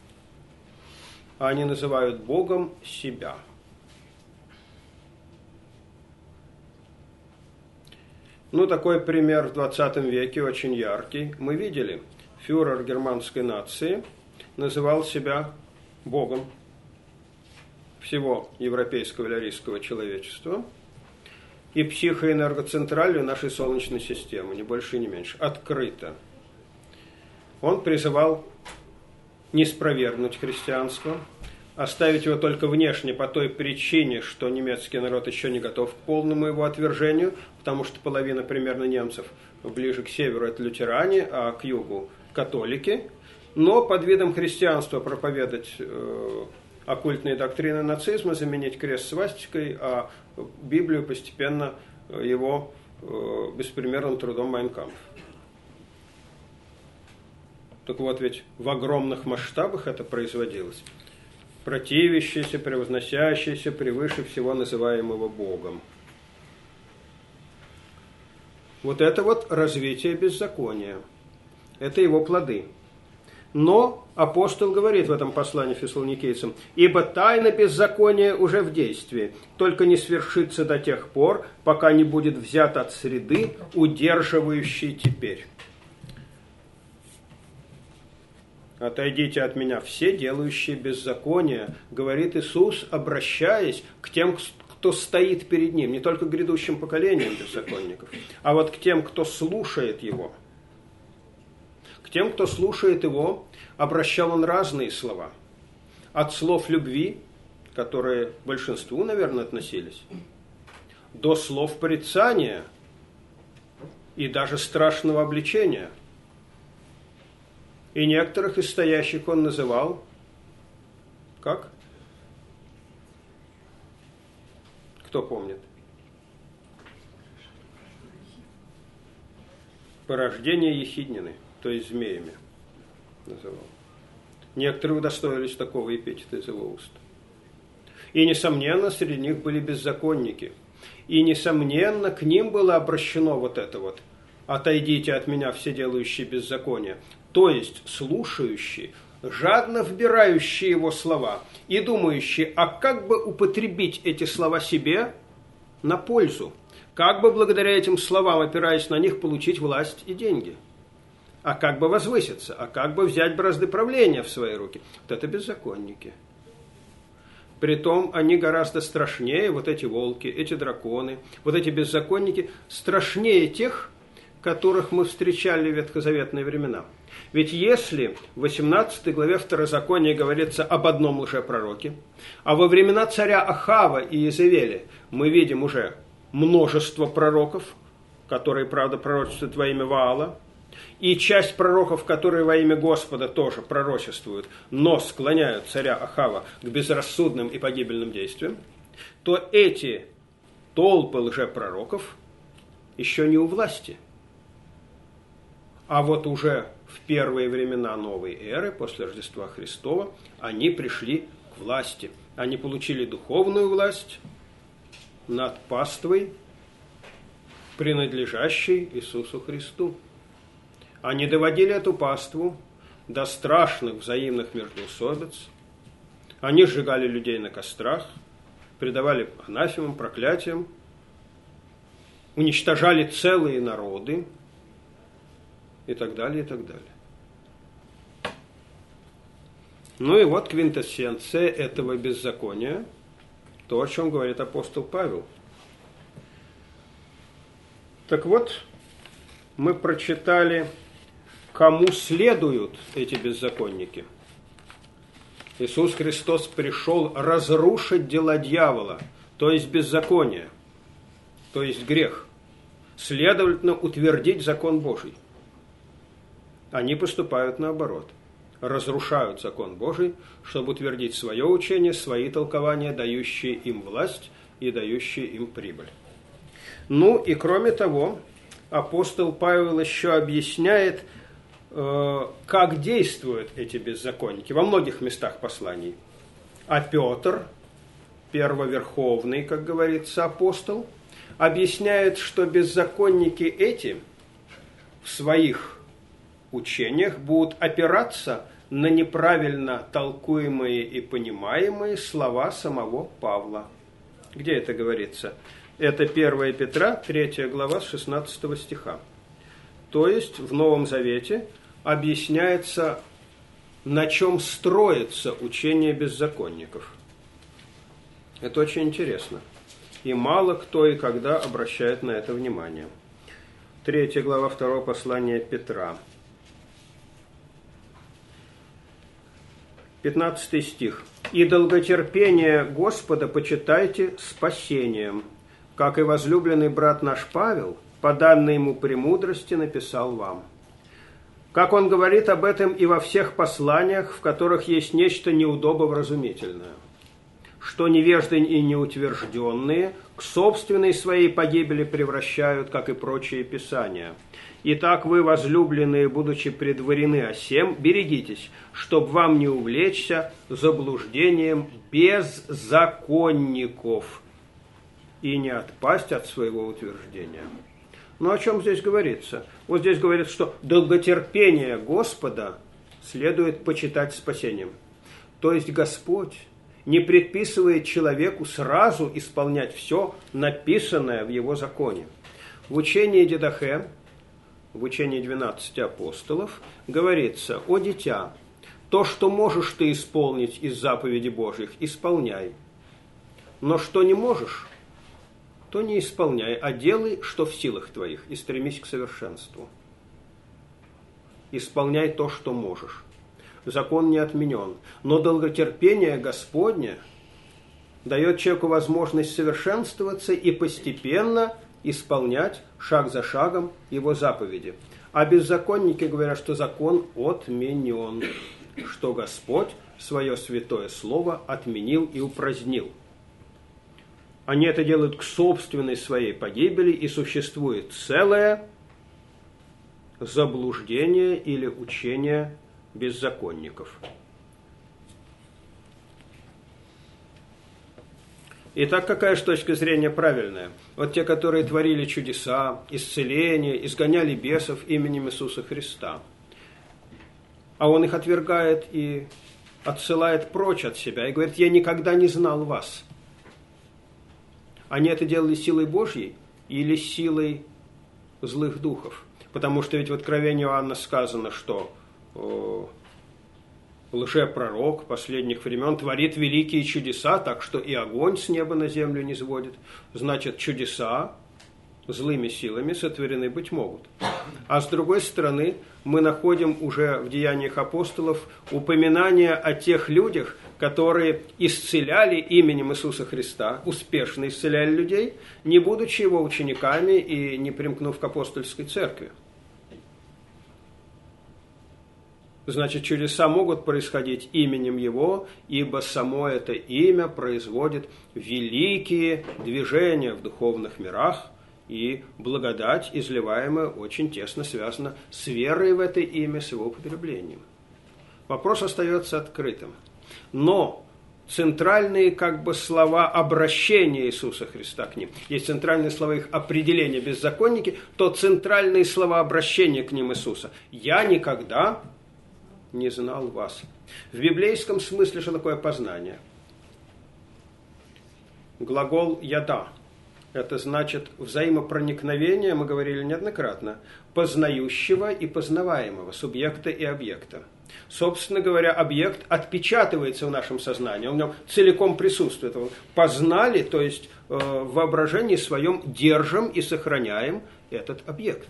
Они называют Богом себя. Ну, такой пример в 20 веке, очень яркий. Мы видели, фюрер германской нации называл себя Богом всего европейского или арийского человечества и психоэнергоцентралью нашей Солнечной системы, ни больше и не меньше, открыто. Он призывал не спровергнуть христианство, оставить его только внешне по той причине, что немецкий народ еще не готов к полному его отвержению, потому что половина примерно немцев ближе к северу это лютеране, а к югу католики. Но под видом христианства проповедовать оккультные доктрины нацизма, заменить крест свастикой, а Библию постепенно его беспримерным трудом Майн кампф. Так вот, ведь в огромных масштабах это производилось. Противящийся, превозносящийся превыше всего называемого Богом. Вот это вот развитие беззакония. Это его плоды. Но апостол говорит в этом послании фессалоникийцам: «Ибо тайна беззакония уже в действии, только не свершится до тех пор, пока не будет взят от среды, удерживающей теперь. Отойдите от меня все, делающие беззаконие», говорит Иисус, обращаясь к тем, кто стоит перед Ним, не только к грядущим поколениям беззаконников, а вот к тем, кто слушает Его. К тем, кто слушает Его, обращал Он разные слова. От слов любви, которые к большинству, наверное, относились, до слов порицания и даже страшного обличения. И некоторых из стоящих он называл, как? Кто помнит? Порождение ехиднины, то есть змеями называл. Некоторые удостоились такого эпитета из его уст. И, несомненно, среди них были беззаконники. И, несомненно, к ним было обращено вот это вот: «Отойдите от меня, все делающие беззаконие». То есть слушающие, жадно вбирающие его слова и думающие, а как бы употребить эти слова себе на пользу? Как бы благодаря этим словам, опираясь на них, получить власть и деньги? А как бы возвыситься? А как бы взять бразды правления в свои руки? Вот это беззаконники. Притом они гораздо страшнее, вот эти волки, эти драконы, вот эти беззаконники, страшнее тех, которых мы встречали в ветхозаветные времена. Ведь если в 18 главе Второзакония говорится об одном лжепророке, а во времена царя Ахава и Иезавели мы видим уже множество пророков, которые, правда, пророчествуют во имя Ваала, и часть пророков, которые во имя Господа тоже пророчествуют, но склоняют царя Ахава к безрассудным и погибельным действиям, то эти толпы лжепророков еще не у власти. А вот уже в первые времена новой эры, после Рождества Христова, они пришли к власти. Они получили духовную власть над паствой, принадлежащей Иисусу Христу. Они доводили эту паству до страшных взаимных междоусобиц. Они сжигали людей на кострах, предавали анафемам, проклятиям, уничтожали целые народы и так далее, и так далее. Ну и вот квинтэссенция этого беззакония, то, о чем говорит апостол Павел. Так вот, мы прочитали, кому следуют эти беззаконники. Иисус Христос пришел разрушить дела дьявола, то есть беззаконие, то есть грех. Следовательно, утвердить закон Божий. Они поступают наоборот. Разрушают закон Божий, чтобы утвердить свое учение, свои толкования, дающие им власть и дающие им прибыль. Ну и кроме того, апостол Павел еще объясняет, как действуют эти беззаконники во многих местах посланий. А Петр, первоверховный, как говорится, апостол, объясняет, что беззаконники эти в своих учениях будут опираться на неправильно толкуемые и понимаемые слова самого Павла. Где это говорится? Это 1 Петра, 3 глава, с 16 стиха. То есть в Новом Завете объясняется, на чем строится учение беззаконников. Это очень интересно. И мало кто и когда обращает на это внимание. 3 глава 2 послания Петра. 15 стих. «И долготерпение Господа почитайте спасением, как и возлюбленный брат наш Павел, по данной ему премудрости, написал вам». Как он говорит об этом и во всех посланиях, в которых есть нечто неудобовразумительное, что невежды и неутвержденные к собственной своей погибели превращают, как и прочие писания. Итак, вы, возлюбленные, будучи предварены о сем, берегитесь, чтоб вам не увлечься заблуждением беззаконников и не отпасть от своего утверждения. Но о чем здесь говорится? Вот здесь говорится, что долготерпение Господа следует почитать спасением. То есть Господь не предписывает человеку сразу исполнять все, написанное в его законе. В учении Дидахе, в учении 12 апостолов, говорится: «О дитя, то, что можешь ты исполнить из заповедей Божьих, исполняй. Но что не можешь, то не исполняй, а делай, что в силах твоих, и стремись к совершенству». Исполняй то, что можешь. Закон не отменен. Но долготерпение Господне дает человеку возможность совершенствоваться и постепенно исполнять шаг за шагом его заповеди. А беззаконники говорят, что закон отменен, что Господь свое святое слово отменил и упразднил. Они это делают к собственной своей погибели, и существует целая заблуждение или учение беззаконников. Итак, какая же точка зрения правильная? Вот те, которые творили чудеса, исцеления, изгоняли бесов именем Иисуса Христа. А Он их отвергает и отсылает прочь от себя и говорит: «Я никогда не знал вас». Они это делали силой Божьей или силой злых духов? Потому что ведь в Откровении Иоанна сказано, что лжепророк последних времен творит великие чудеса, так что и огонь с неба на землю не сводит. Значит, чудеса злыми силами сотворены быть могут. А с другой стороны, мы находим уже в Деяниях апостолов упоминание о тех людях, которые исцеляли именем Иисуса Христа, успешно исцеляли людей, не будучи его учениками и не примкнув к апостольской церкви. Значит, чудеса могут происходить именем Его, ибо само это имя производит великие движения в духовных мирах, и благодать, изливаемая, очень тесно связана с верой в это имя, с его употреблением. Вопрос остается открытым. Но центральные слова обращения Иисуса Христа к ним, есть центральные слова их определения беззаконники, то центральные слова обращения к ним Иисуса: «Я никогда не знал вас». В библейском смысле что такое познание? Глагол «яда» – это значит взаимопроникновение, мы говорили неоднократно, познающего и познаваемого, субъекта и объекта. Собственно говоря, объект отпечатывается в нашем сознании, он в нем целиком присутствует. Познали, то есть в воображении своем держим и сохраняем этот объект.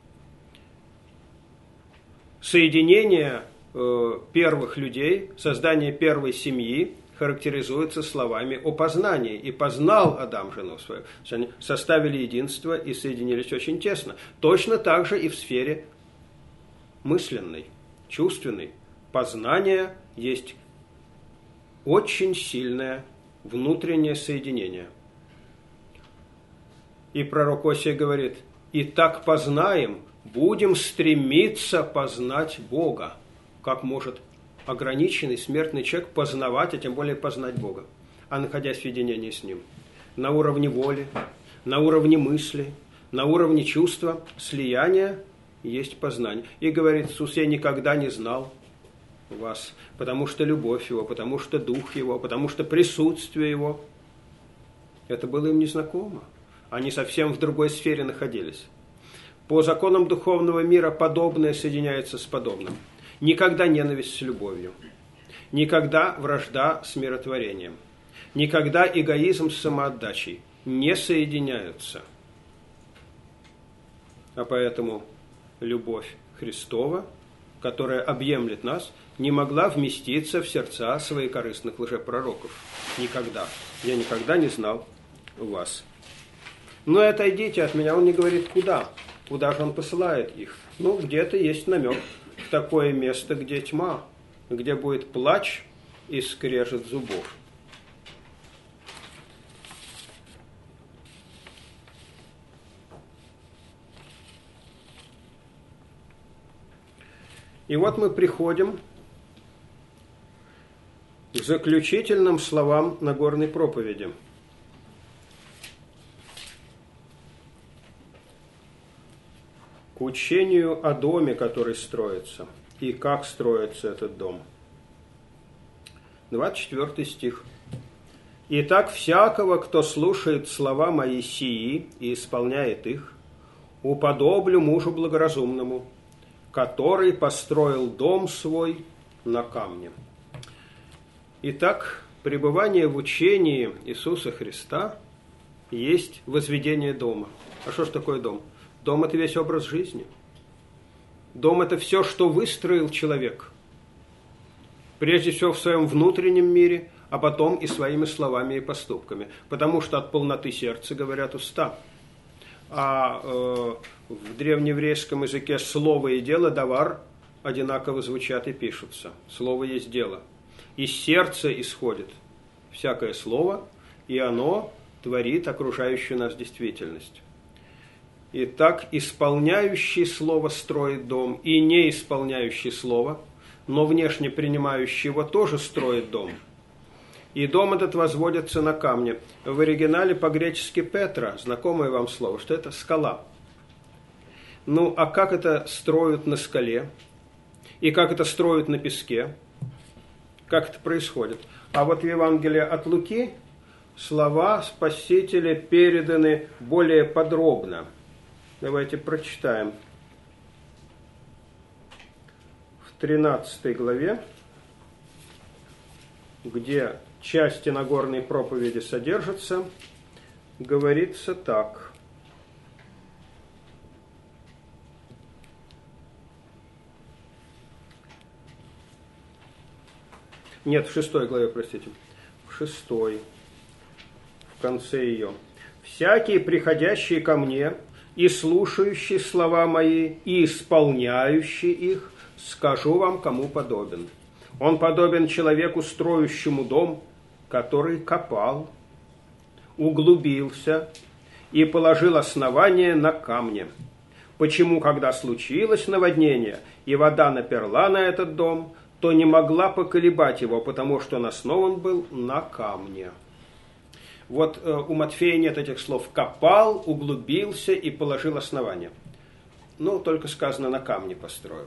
Соединение первых людей, создание первой семьи характеризуется словами о познании. «И познал Адам жену свою». Они составили единство и соединились очень тесно. Точно так же и в сфере мысленной, чувственной. Познание есть очень сильное внутреннее соединение. И пророк Осия говорит: «И так познаем, будем стремиться познать Бога». Как может ограниченный смертный человек познавать, а тем более познать Бога, а находясь в единении с Ним? На уровне воли, на уровне мысли, на уровне чувства, слияния есть познание. И говорит Иисус: «Я никогда не знал вас», потому что любовь Его, потому что Дух Его, потому что присутствие Его, это было им незнакомо. Они совсем в другой сфере находились. По законам духовного мира подобное соединяется с подобным. Никогда ненависть с любовью, никогда вражда с миротворением, никогда эгоизм с самоотдачей не соединяются. А поэтому любовь Христова, которая объемлет нас, не могла вместиться в сердца своекорыстных лжепророков. Никогда. Я никогда не знал вас. Но отойдите от меня. Он не говорит, куда. Куда же он посылает их? Где-то есть намек в такое место, где тьма, где будет плач и скрежет зубов. И вот мы приходим к заключительным словам Нагорной проповеди. К учению о доме, который строится, и как строится этот дом. 24 стих. «Итак, всякого, кто слушает слова мои сии и исполняет их, уподоблю мужу благоразумному, который построил дом свой на камне». Итак, пребывание в учении Иисуса Христа есть возведение дома. А что ж такое дом? Дом – это весь образ жизни. Дом – это все, что выстроил человек. Прежде всего в своем внутреннем мире, а потом и своими словами и поступками. Потому что от полноты сердца говорят уста. А в древнееврейском языке слово и дело, давар, одинаково звучат и пишутся. Слово есть дело. Из сердца исходит всякое слово, и оно творит окружающую нас действительность. И так исполняющий слово строит дом, и не исполняющий слово, но внешне принимающий его тоже строит дом. И дом этот возводится на камне. В оригинале по-гречески Петра, знакомое вам слово, что это скала. Ну, а как это строят на скале? И как это строят на песке? Как это происходит? А вот в Евангелии от Луки слова Спасителя переданы более подробно. Давайте прочитаем. В 13 главе, где части Нагорной проповеди содержатся, говорится так. Нет, в 6 главе, простите. В 6, в конце ее. «Всякие, приходящие ко мне и слушающие слова мои, и исполняющие их, скажу вам, кому подобен. Он подобен человеку, строящему дом, который копал, углубился и положил основание на камне. Почему, когда случилось наводнение, и вода наперла на этот дом, то не могла поколебать его, потому что он основан был на камне». Вот у Матфея нет этих слов «копал», «углубился» и «положил основание». Ну, только сказано «на камне построил».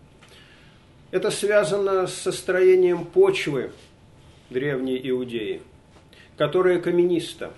Это связано со строением почвы древней Иудеи, которая камениста.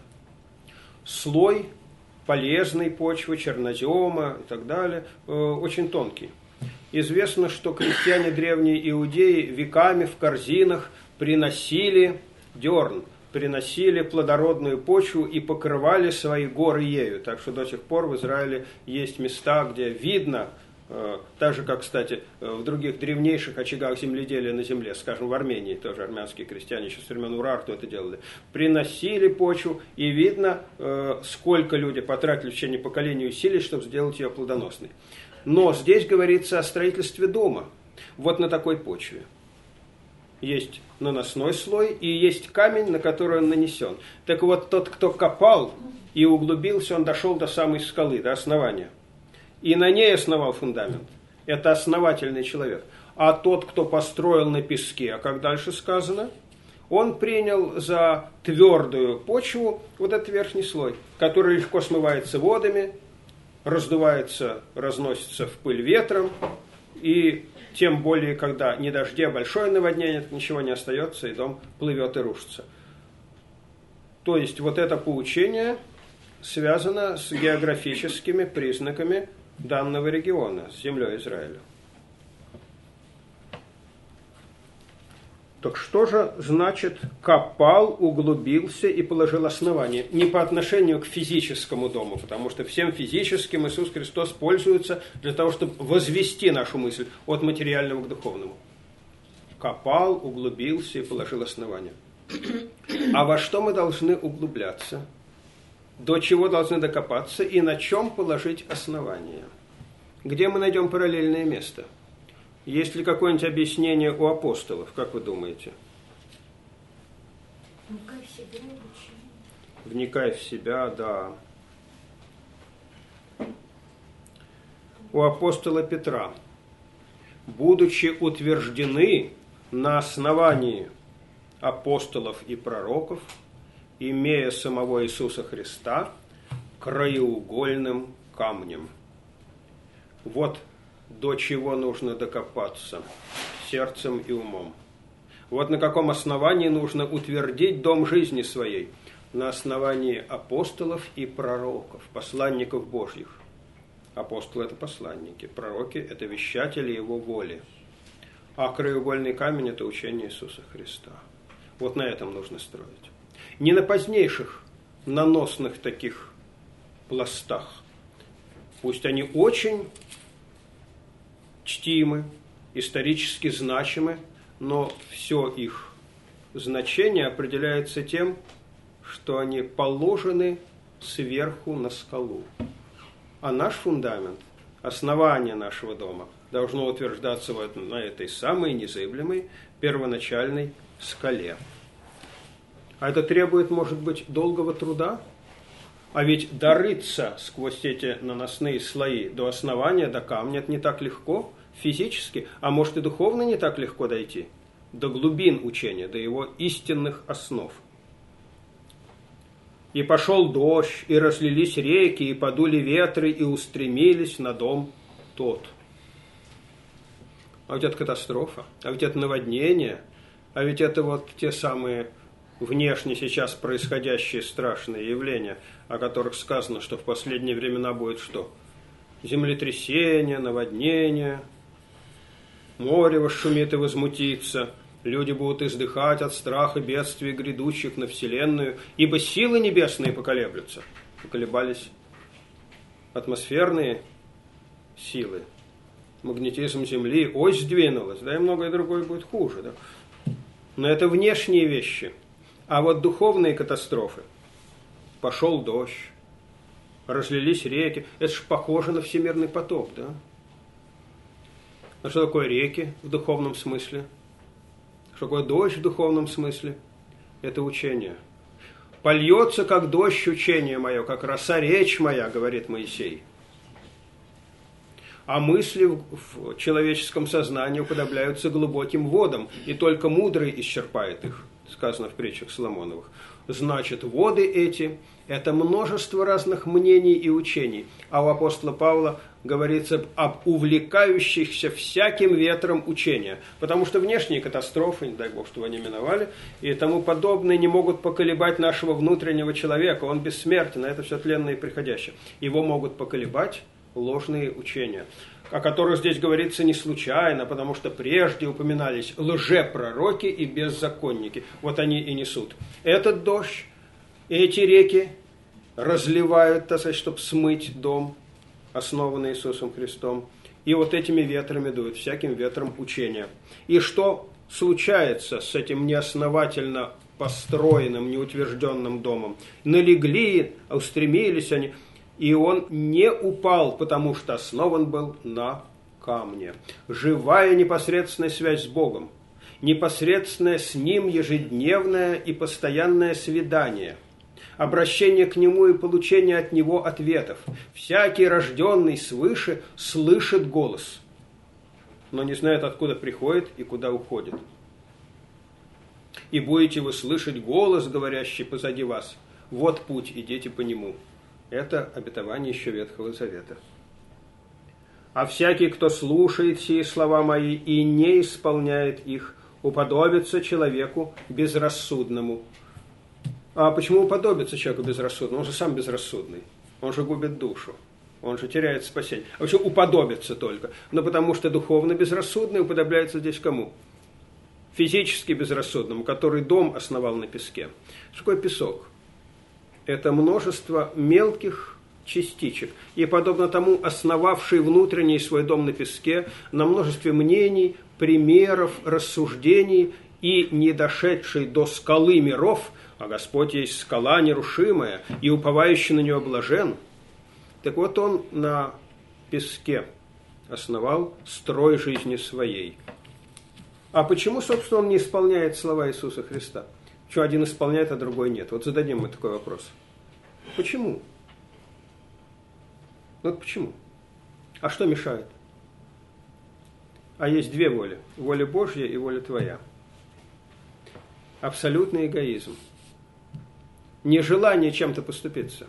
Слой полезной почвы, чернозема и так далее, очень тонкий. Известно, что крестьяне древней Иудеи веками в корзинах приносили дерн, приносили плодородную почву и покрывали свои горы ею. Так что до сих пор в Израиле есть места, где видно, так же, как, кстати, в других древнейших очагах земледелия на земле, скажем, в Армении, тоже армянские крестьяне, еще с времен Урарту это делали, приносили почву, и видно, сколько люди потратили в течение поколений усилий, чтобы сделать ее плодоносной. Но здесь говорится о строительстве дома, вот на такой почве. Есть наносной слой и есть камень, на который он нанесен. Так вот, тот, кто копал и углубился, он дошел до самой скалы, до основания. И на ней основал фундамент. Это основательный человек. А тот, кто построил на песке, а как дальше сказано, он принял за твердую почву вот этот верхний слой, который легко смывается водами, раздувается, разносится в пыль ветром, и тем более, когда не дожди, а большое наводнение, ничего не остается, и дом плывет и рушится. То есть вот это поучение связано с географическими признаками данного региона, с землей Израиля. Так что же значит копал, углубился и положил основание? Не по отношению к физическому дому, потому что всем физическим Иисус Христос пользуется для того, чтобы возвести нашу мысль от материального к духовному. Копал, углубился и положил основание. А во что мы должны углубляться? До чего должны докопаться и на чем положить основание? Где мы найдем параллельное место? Есть ли какое-нибудь объяснение у апостолов, как вы думаете? Вникай в себя, учи. Вникай в себя, да. У апостола Петра. Будучи утверждены на основании апостолов и пророков, имея самого Иисуса Христа краеугольным камнем. Вот до чего нужно докопаться сердцем и умом. Вот на каком основании нужно утвердить дом жизни своей. На основании апостолов и пророков, посланников Божьих. Апостолы – это посланники, пророки – это вещатели Его воли. А краеугольный камень – это учение Иисуса Христа. Вот на этом нужно строить. Не на позднейших наносных таких пластах. Пусть они очень чтимы, исторически значимы, но все их значение определяется тем, что они положены сверху на скалу. А наш фундамент, основание нашего дома, должно утверждаться на этой самой незыблемой первоначальной скале. А это требует, может быть, долгого труда? А ведь дорыться сквозь эти наносные слои до основания, до камня, это не так легко физически, а может и духовно не так легко дойти до глубин учения, до его истинных основ. И пошел дождь, и разлились реки, и подули ветры, и устремились на дом тот. А ведь это катастрофа, а ведь это наводнение, а ведь это вот те самые внешне сейчас происходящие страшные явления, о которых сказано, что в последние времена будет что? Землетрясение, наводнение, море восшумит и возмутится, люди будут издыхать от страха бедствий грядущих на вселенную, ибо силы небесные поколеблются. Поколебались атмосферные силы, магнетизм Земли, ось сдвинулась, да и многое другое будет хуже. Да? Но это внешние вещи. А вот духовные катастрофы. Пошел дождь, разлились реки. Это же похоже на всемирный потоп, да? А что такое реки в духовном смысле? Что такое дождь в духовном смысле? Это учение. Польется, как дождь, учение мое, как роса речь моя, говорит Моисей. А мысли в человеческом сознании уподобляются глубоким водам, и только мудрый исчерпает их, сказано в притчах Соломоновых. Значит, воды эти – это множество разных мнений и учений. А у апостола Павла говорится об увлекающихся всяким ветром учения. Потому что внешние катастрофы, не дай Бог, чтобы они миновали, и тому подобное не могут поколебать нашего внутреннего человека. Он бессмертен, а это все тленное и приходящее. Его могут поколебать ложные учения, о которых здесь говорится не случайно, потому что прежде упоминались лжепророки и беззаконники. Вот они и несут. Этот дождь, эти реки разливают, так сказать, чтобы смыть дом, основанный Иисусом Христом. И вот этими ветрами дуют, всяким ветром учения. И что случается с этим неосновательно построенным, неутвержденным домом? Налегли, устремились они. И он не упал, потому что основан был на камне. Живая непосредственная связь с Богом, непосредственное с Ним ежедневное и постоянное свидание, обращение к Нему и получение от Него ответов. Всякий рожденный свыше слышит голос, но не знает, откуда приходит и куда уходит. И будете вы слышать голос, говорящий позади вас: вот путь, идите по нему. Это обетование еще Ветхого Завета. А всякий, кто слушает сии слова мои и не исполняет их, уподобится человеку безрассудному. А почему уподобится человеку безрассудному? Он же сам безрассудный. Он же губит душу. Он же теряет спасение. А почему уподобится только? Ну, потому что духовно безрассудный уподобляется здесь кому? Физически безрассудному, который дом основал на песке. Что такое песок? Это множество мелких частичек. И подобно тому, основавший внутренний свой дом на песке, на множестве мнений, примеров, рассуждений и не дошедший до скалы миров, а Господь есть скала нерушимая, и уповающий на нее блажен. Так вот он на песке основал строй жизни своей. А почему, собственно, он не исполняет слова Иисуса Христа? Что один исполняет, а другой нет? Вот зададим мы такой вопрос. Почему? Вот почему? А что мешает? А есть две воли. Воля Божья и воля твоя. Абсолютный эгоизм. Нежелание чем-то поступиться.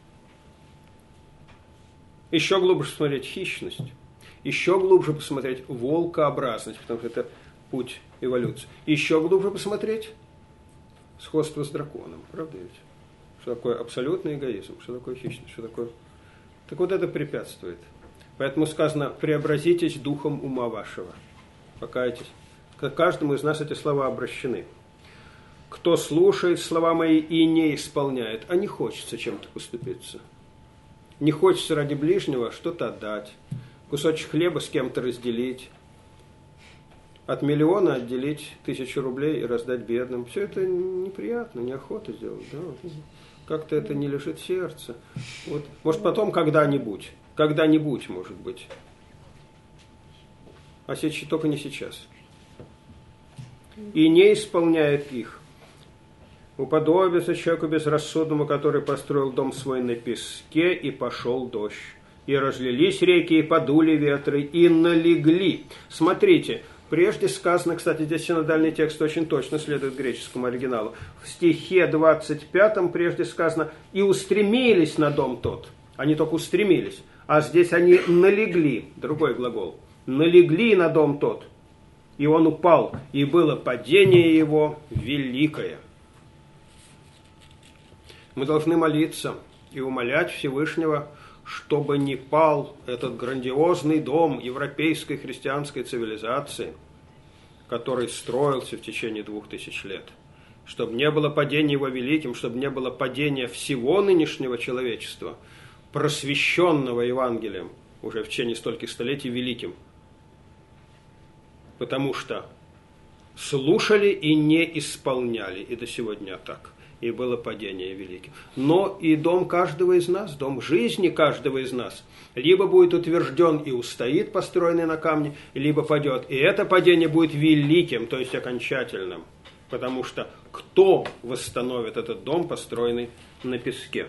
Еще глубже посмотреть хищность. Еще глубже посмотреть волкообразность, потому что это путь эволюции. Еще глубже посмотреть сходство с драконом. Правда ведь? Что такое абсолютный эгоизм? Что такое хищность? Что такое... Так вот это препятствует. Поэтому сказано: преобразитесь духом ума вашего. Покайтесь. К каждому из нас эти слова обращены. Кто слушает слова мои и не исполняет, а не хочется чем-то поступиться. Не хочется ради ближнего что-то отдать, кусочек хлеба с кем-то разделить, от миллиона отделить 1000 рублей и раздать бедным. Все это неприятно, неохота сделать. Да? Как-то это не лежит сердца. Вот. Может, потом когда-нибудь, может быть. А сейчас, только не сейчас. И не исполняет их. уподобится человеку безрассудному, который построил дом свой на песке, и пошел дождь. И разлились реки, и подули ветры, и налегли. Смотрите, прежде сказано, кстати, здесь синодальный текст очень точно следует греческому оригиналу. В стихе 25 прежде сказано, и устремились на дом тот. Они только устремились. А здесь они налегли, другой глагол. Налегли на дом тот. И он упал, и было падение его великое. Мы должны молиться и умолять Всевышнего, чтобы не пал этот грандиозный дом европейской христианской цивилизации, который строился в течение 2000 лет. Чтобы не было падения его великим, чтобы не было падения всего нынешнего человечества, просвещенного Евангелием, уже в течение стольких столетий великим. Потому что слушали и не исполняли, и до сегодня так. И было падение великим. Но и дом каждого из нас, дом жизни каждого из нас, либо будет утвержден и устоит, построенный на камне, либо падет. И это падение будет великим, то есть окончательным. Потому что кто восстановит этот дом, построенный на песке?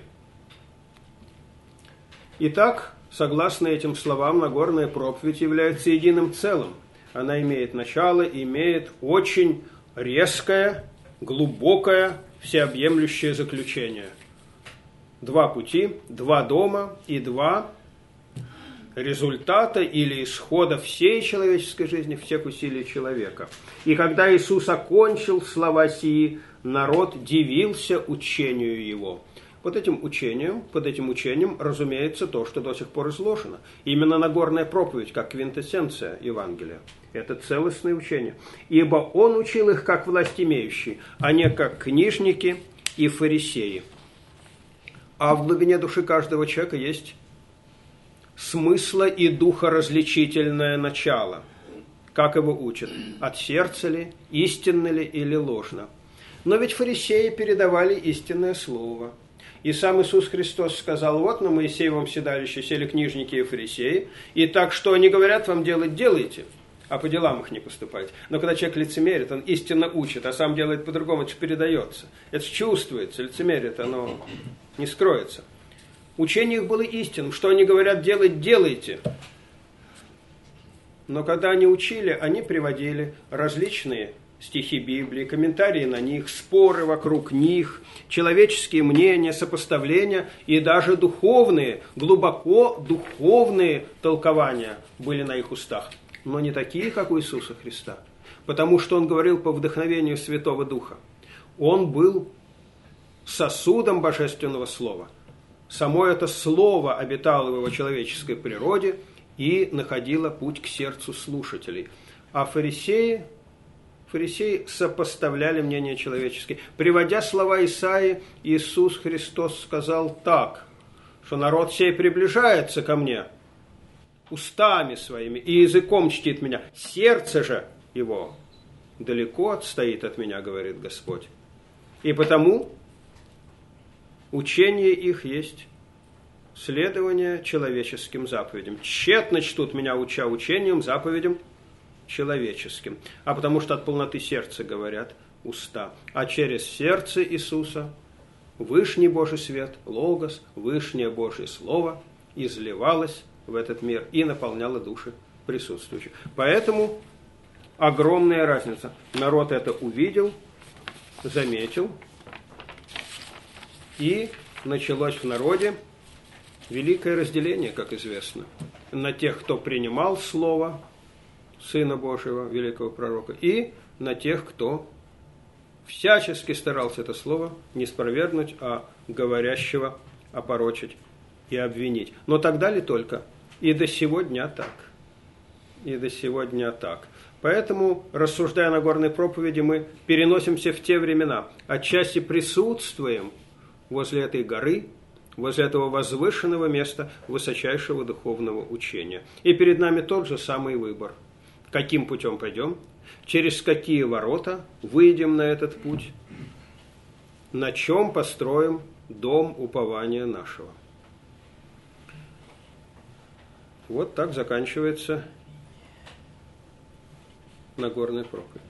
Итак, согласно этим словам, Нагорная проповедь является единым целым. Она имеет начало, имеет очень резкое, глубокое, всеобъемлющее заключение. Два пути, два дома и два результата или исхода всей человеческой жизни, всех усилий человека. И когда Иисус окончил слова сии, народ дивился учению его. Под этим учением, разумеется, то, что до сих пор изложено. Именно Нагорная проповедь, как квинтэссенция Евангелия. Это целостное учение. Ибо он учил их как властимеющий, а не как книжники и фарисеи. А в глубине души каждого человека есть смысла и духоразличительное начало. Как его учат? От сердца ли, истинно ли или ложно? Но ведь фарисеи передавали истинное слово. И сам Иисус Христос сказал, вот на Моисеевом седалище сели книжники и фарисеи, и так, что они говорят вам делать, делайте, а по делам их не поступайте. Но когда человек лицемерит, он истинно учит, а сам делает по-другому, это же передается. Это же чувствуется, лицемерит, оно не скроется. Учение их было истинным, что они говорят делать, делайте. Но когда они учили, они приводили различные стихи Библии, комментарии на них, споры вокруг них, человеческие мнения, сопоставления и даже духовные, глубоко духовные толкования были на их устах. Но не такие, как у Иисуса Христа, потому что Он говорил по вдохновению Святого Духа. Он был сосудом Божественного Слова. Само это Слово обитало в его человеческой природе и находило путь к сердцу слушателей. А фарисеи сопоставляли мнения человеческие. Приводя слова Исаии, Иисус Христос сказал так, что народ сей приближается ко мне устами своими и языком чтит меня, сердце же его далеко отстоит от меня, говорит Господь. И потому учение их есть следование человеческим заповедям. Тщетно чтут меня, уча учением, заповедям человеческим. А потому что от полноты сердца говорят уста. А через сердце Иисуса Вышний Божий свет, Логос, Вышнее Божие Слово изливалось в этот мир и наполняло души присутствующих. Поэтому огромная разница. Народ это увидел, заметил, и началось в народе великое разделение, как известно, на тех, кто принимал Слово Сына Божьего, великого пророка, и на тех, кто всячески старался это слово не спровергнуть, а говорящего опорочить и обвинить. Но тогда ли только? И до сего дня так. И до сего дня так. Поэтому, рассуждая на Нагорной проповеди, мы переносимся в те времена, отчасти присутствуем возле этой горы, возле этого возвышенного места высочайшего духовного учения. И перед нами тот же самый выбор. Каким путем пойдем, через какие ворота выйдем на этот путь, на чем построим дом упования нашего. Вот так заканчивается Нагорная проповедь.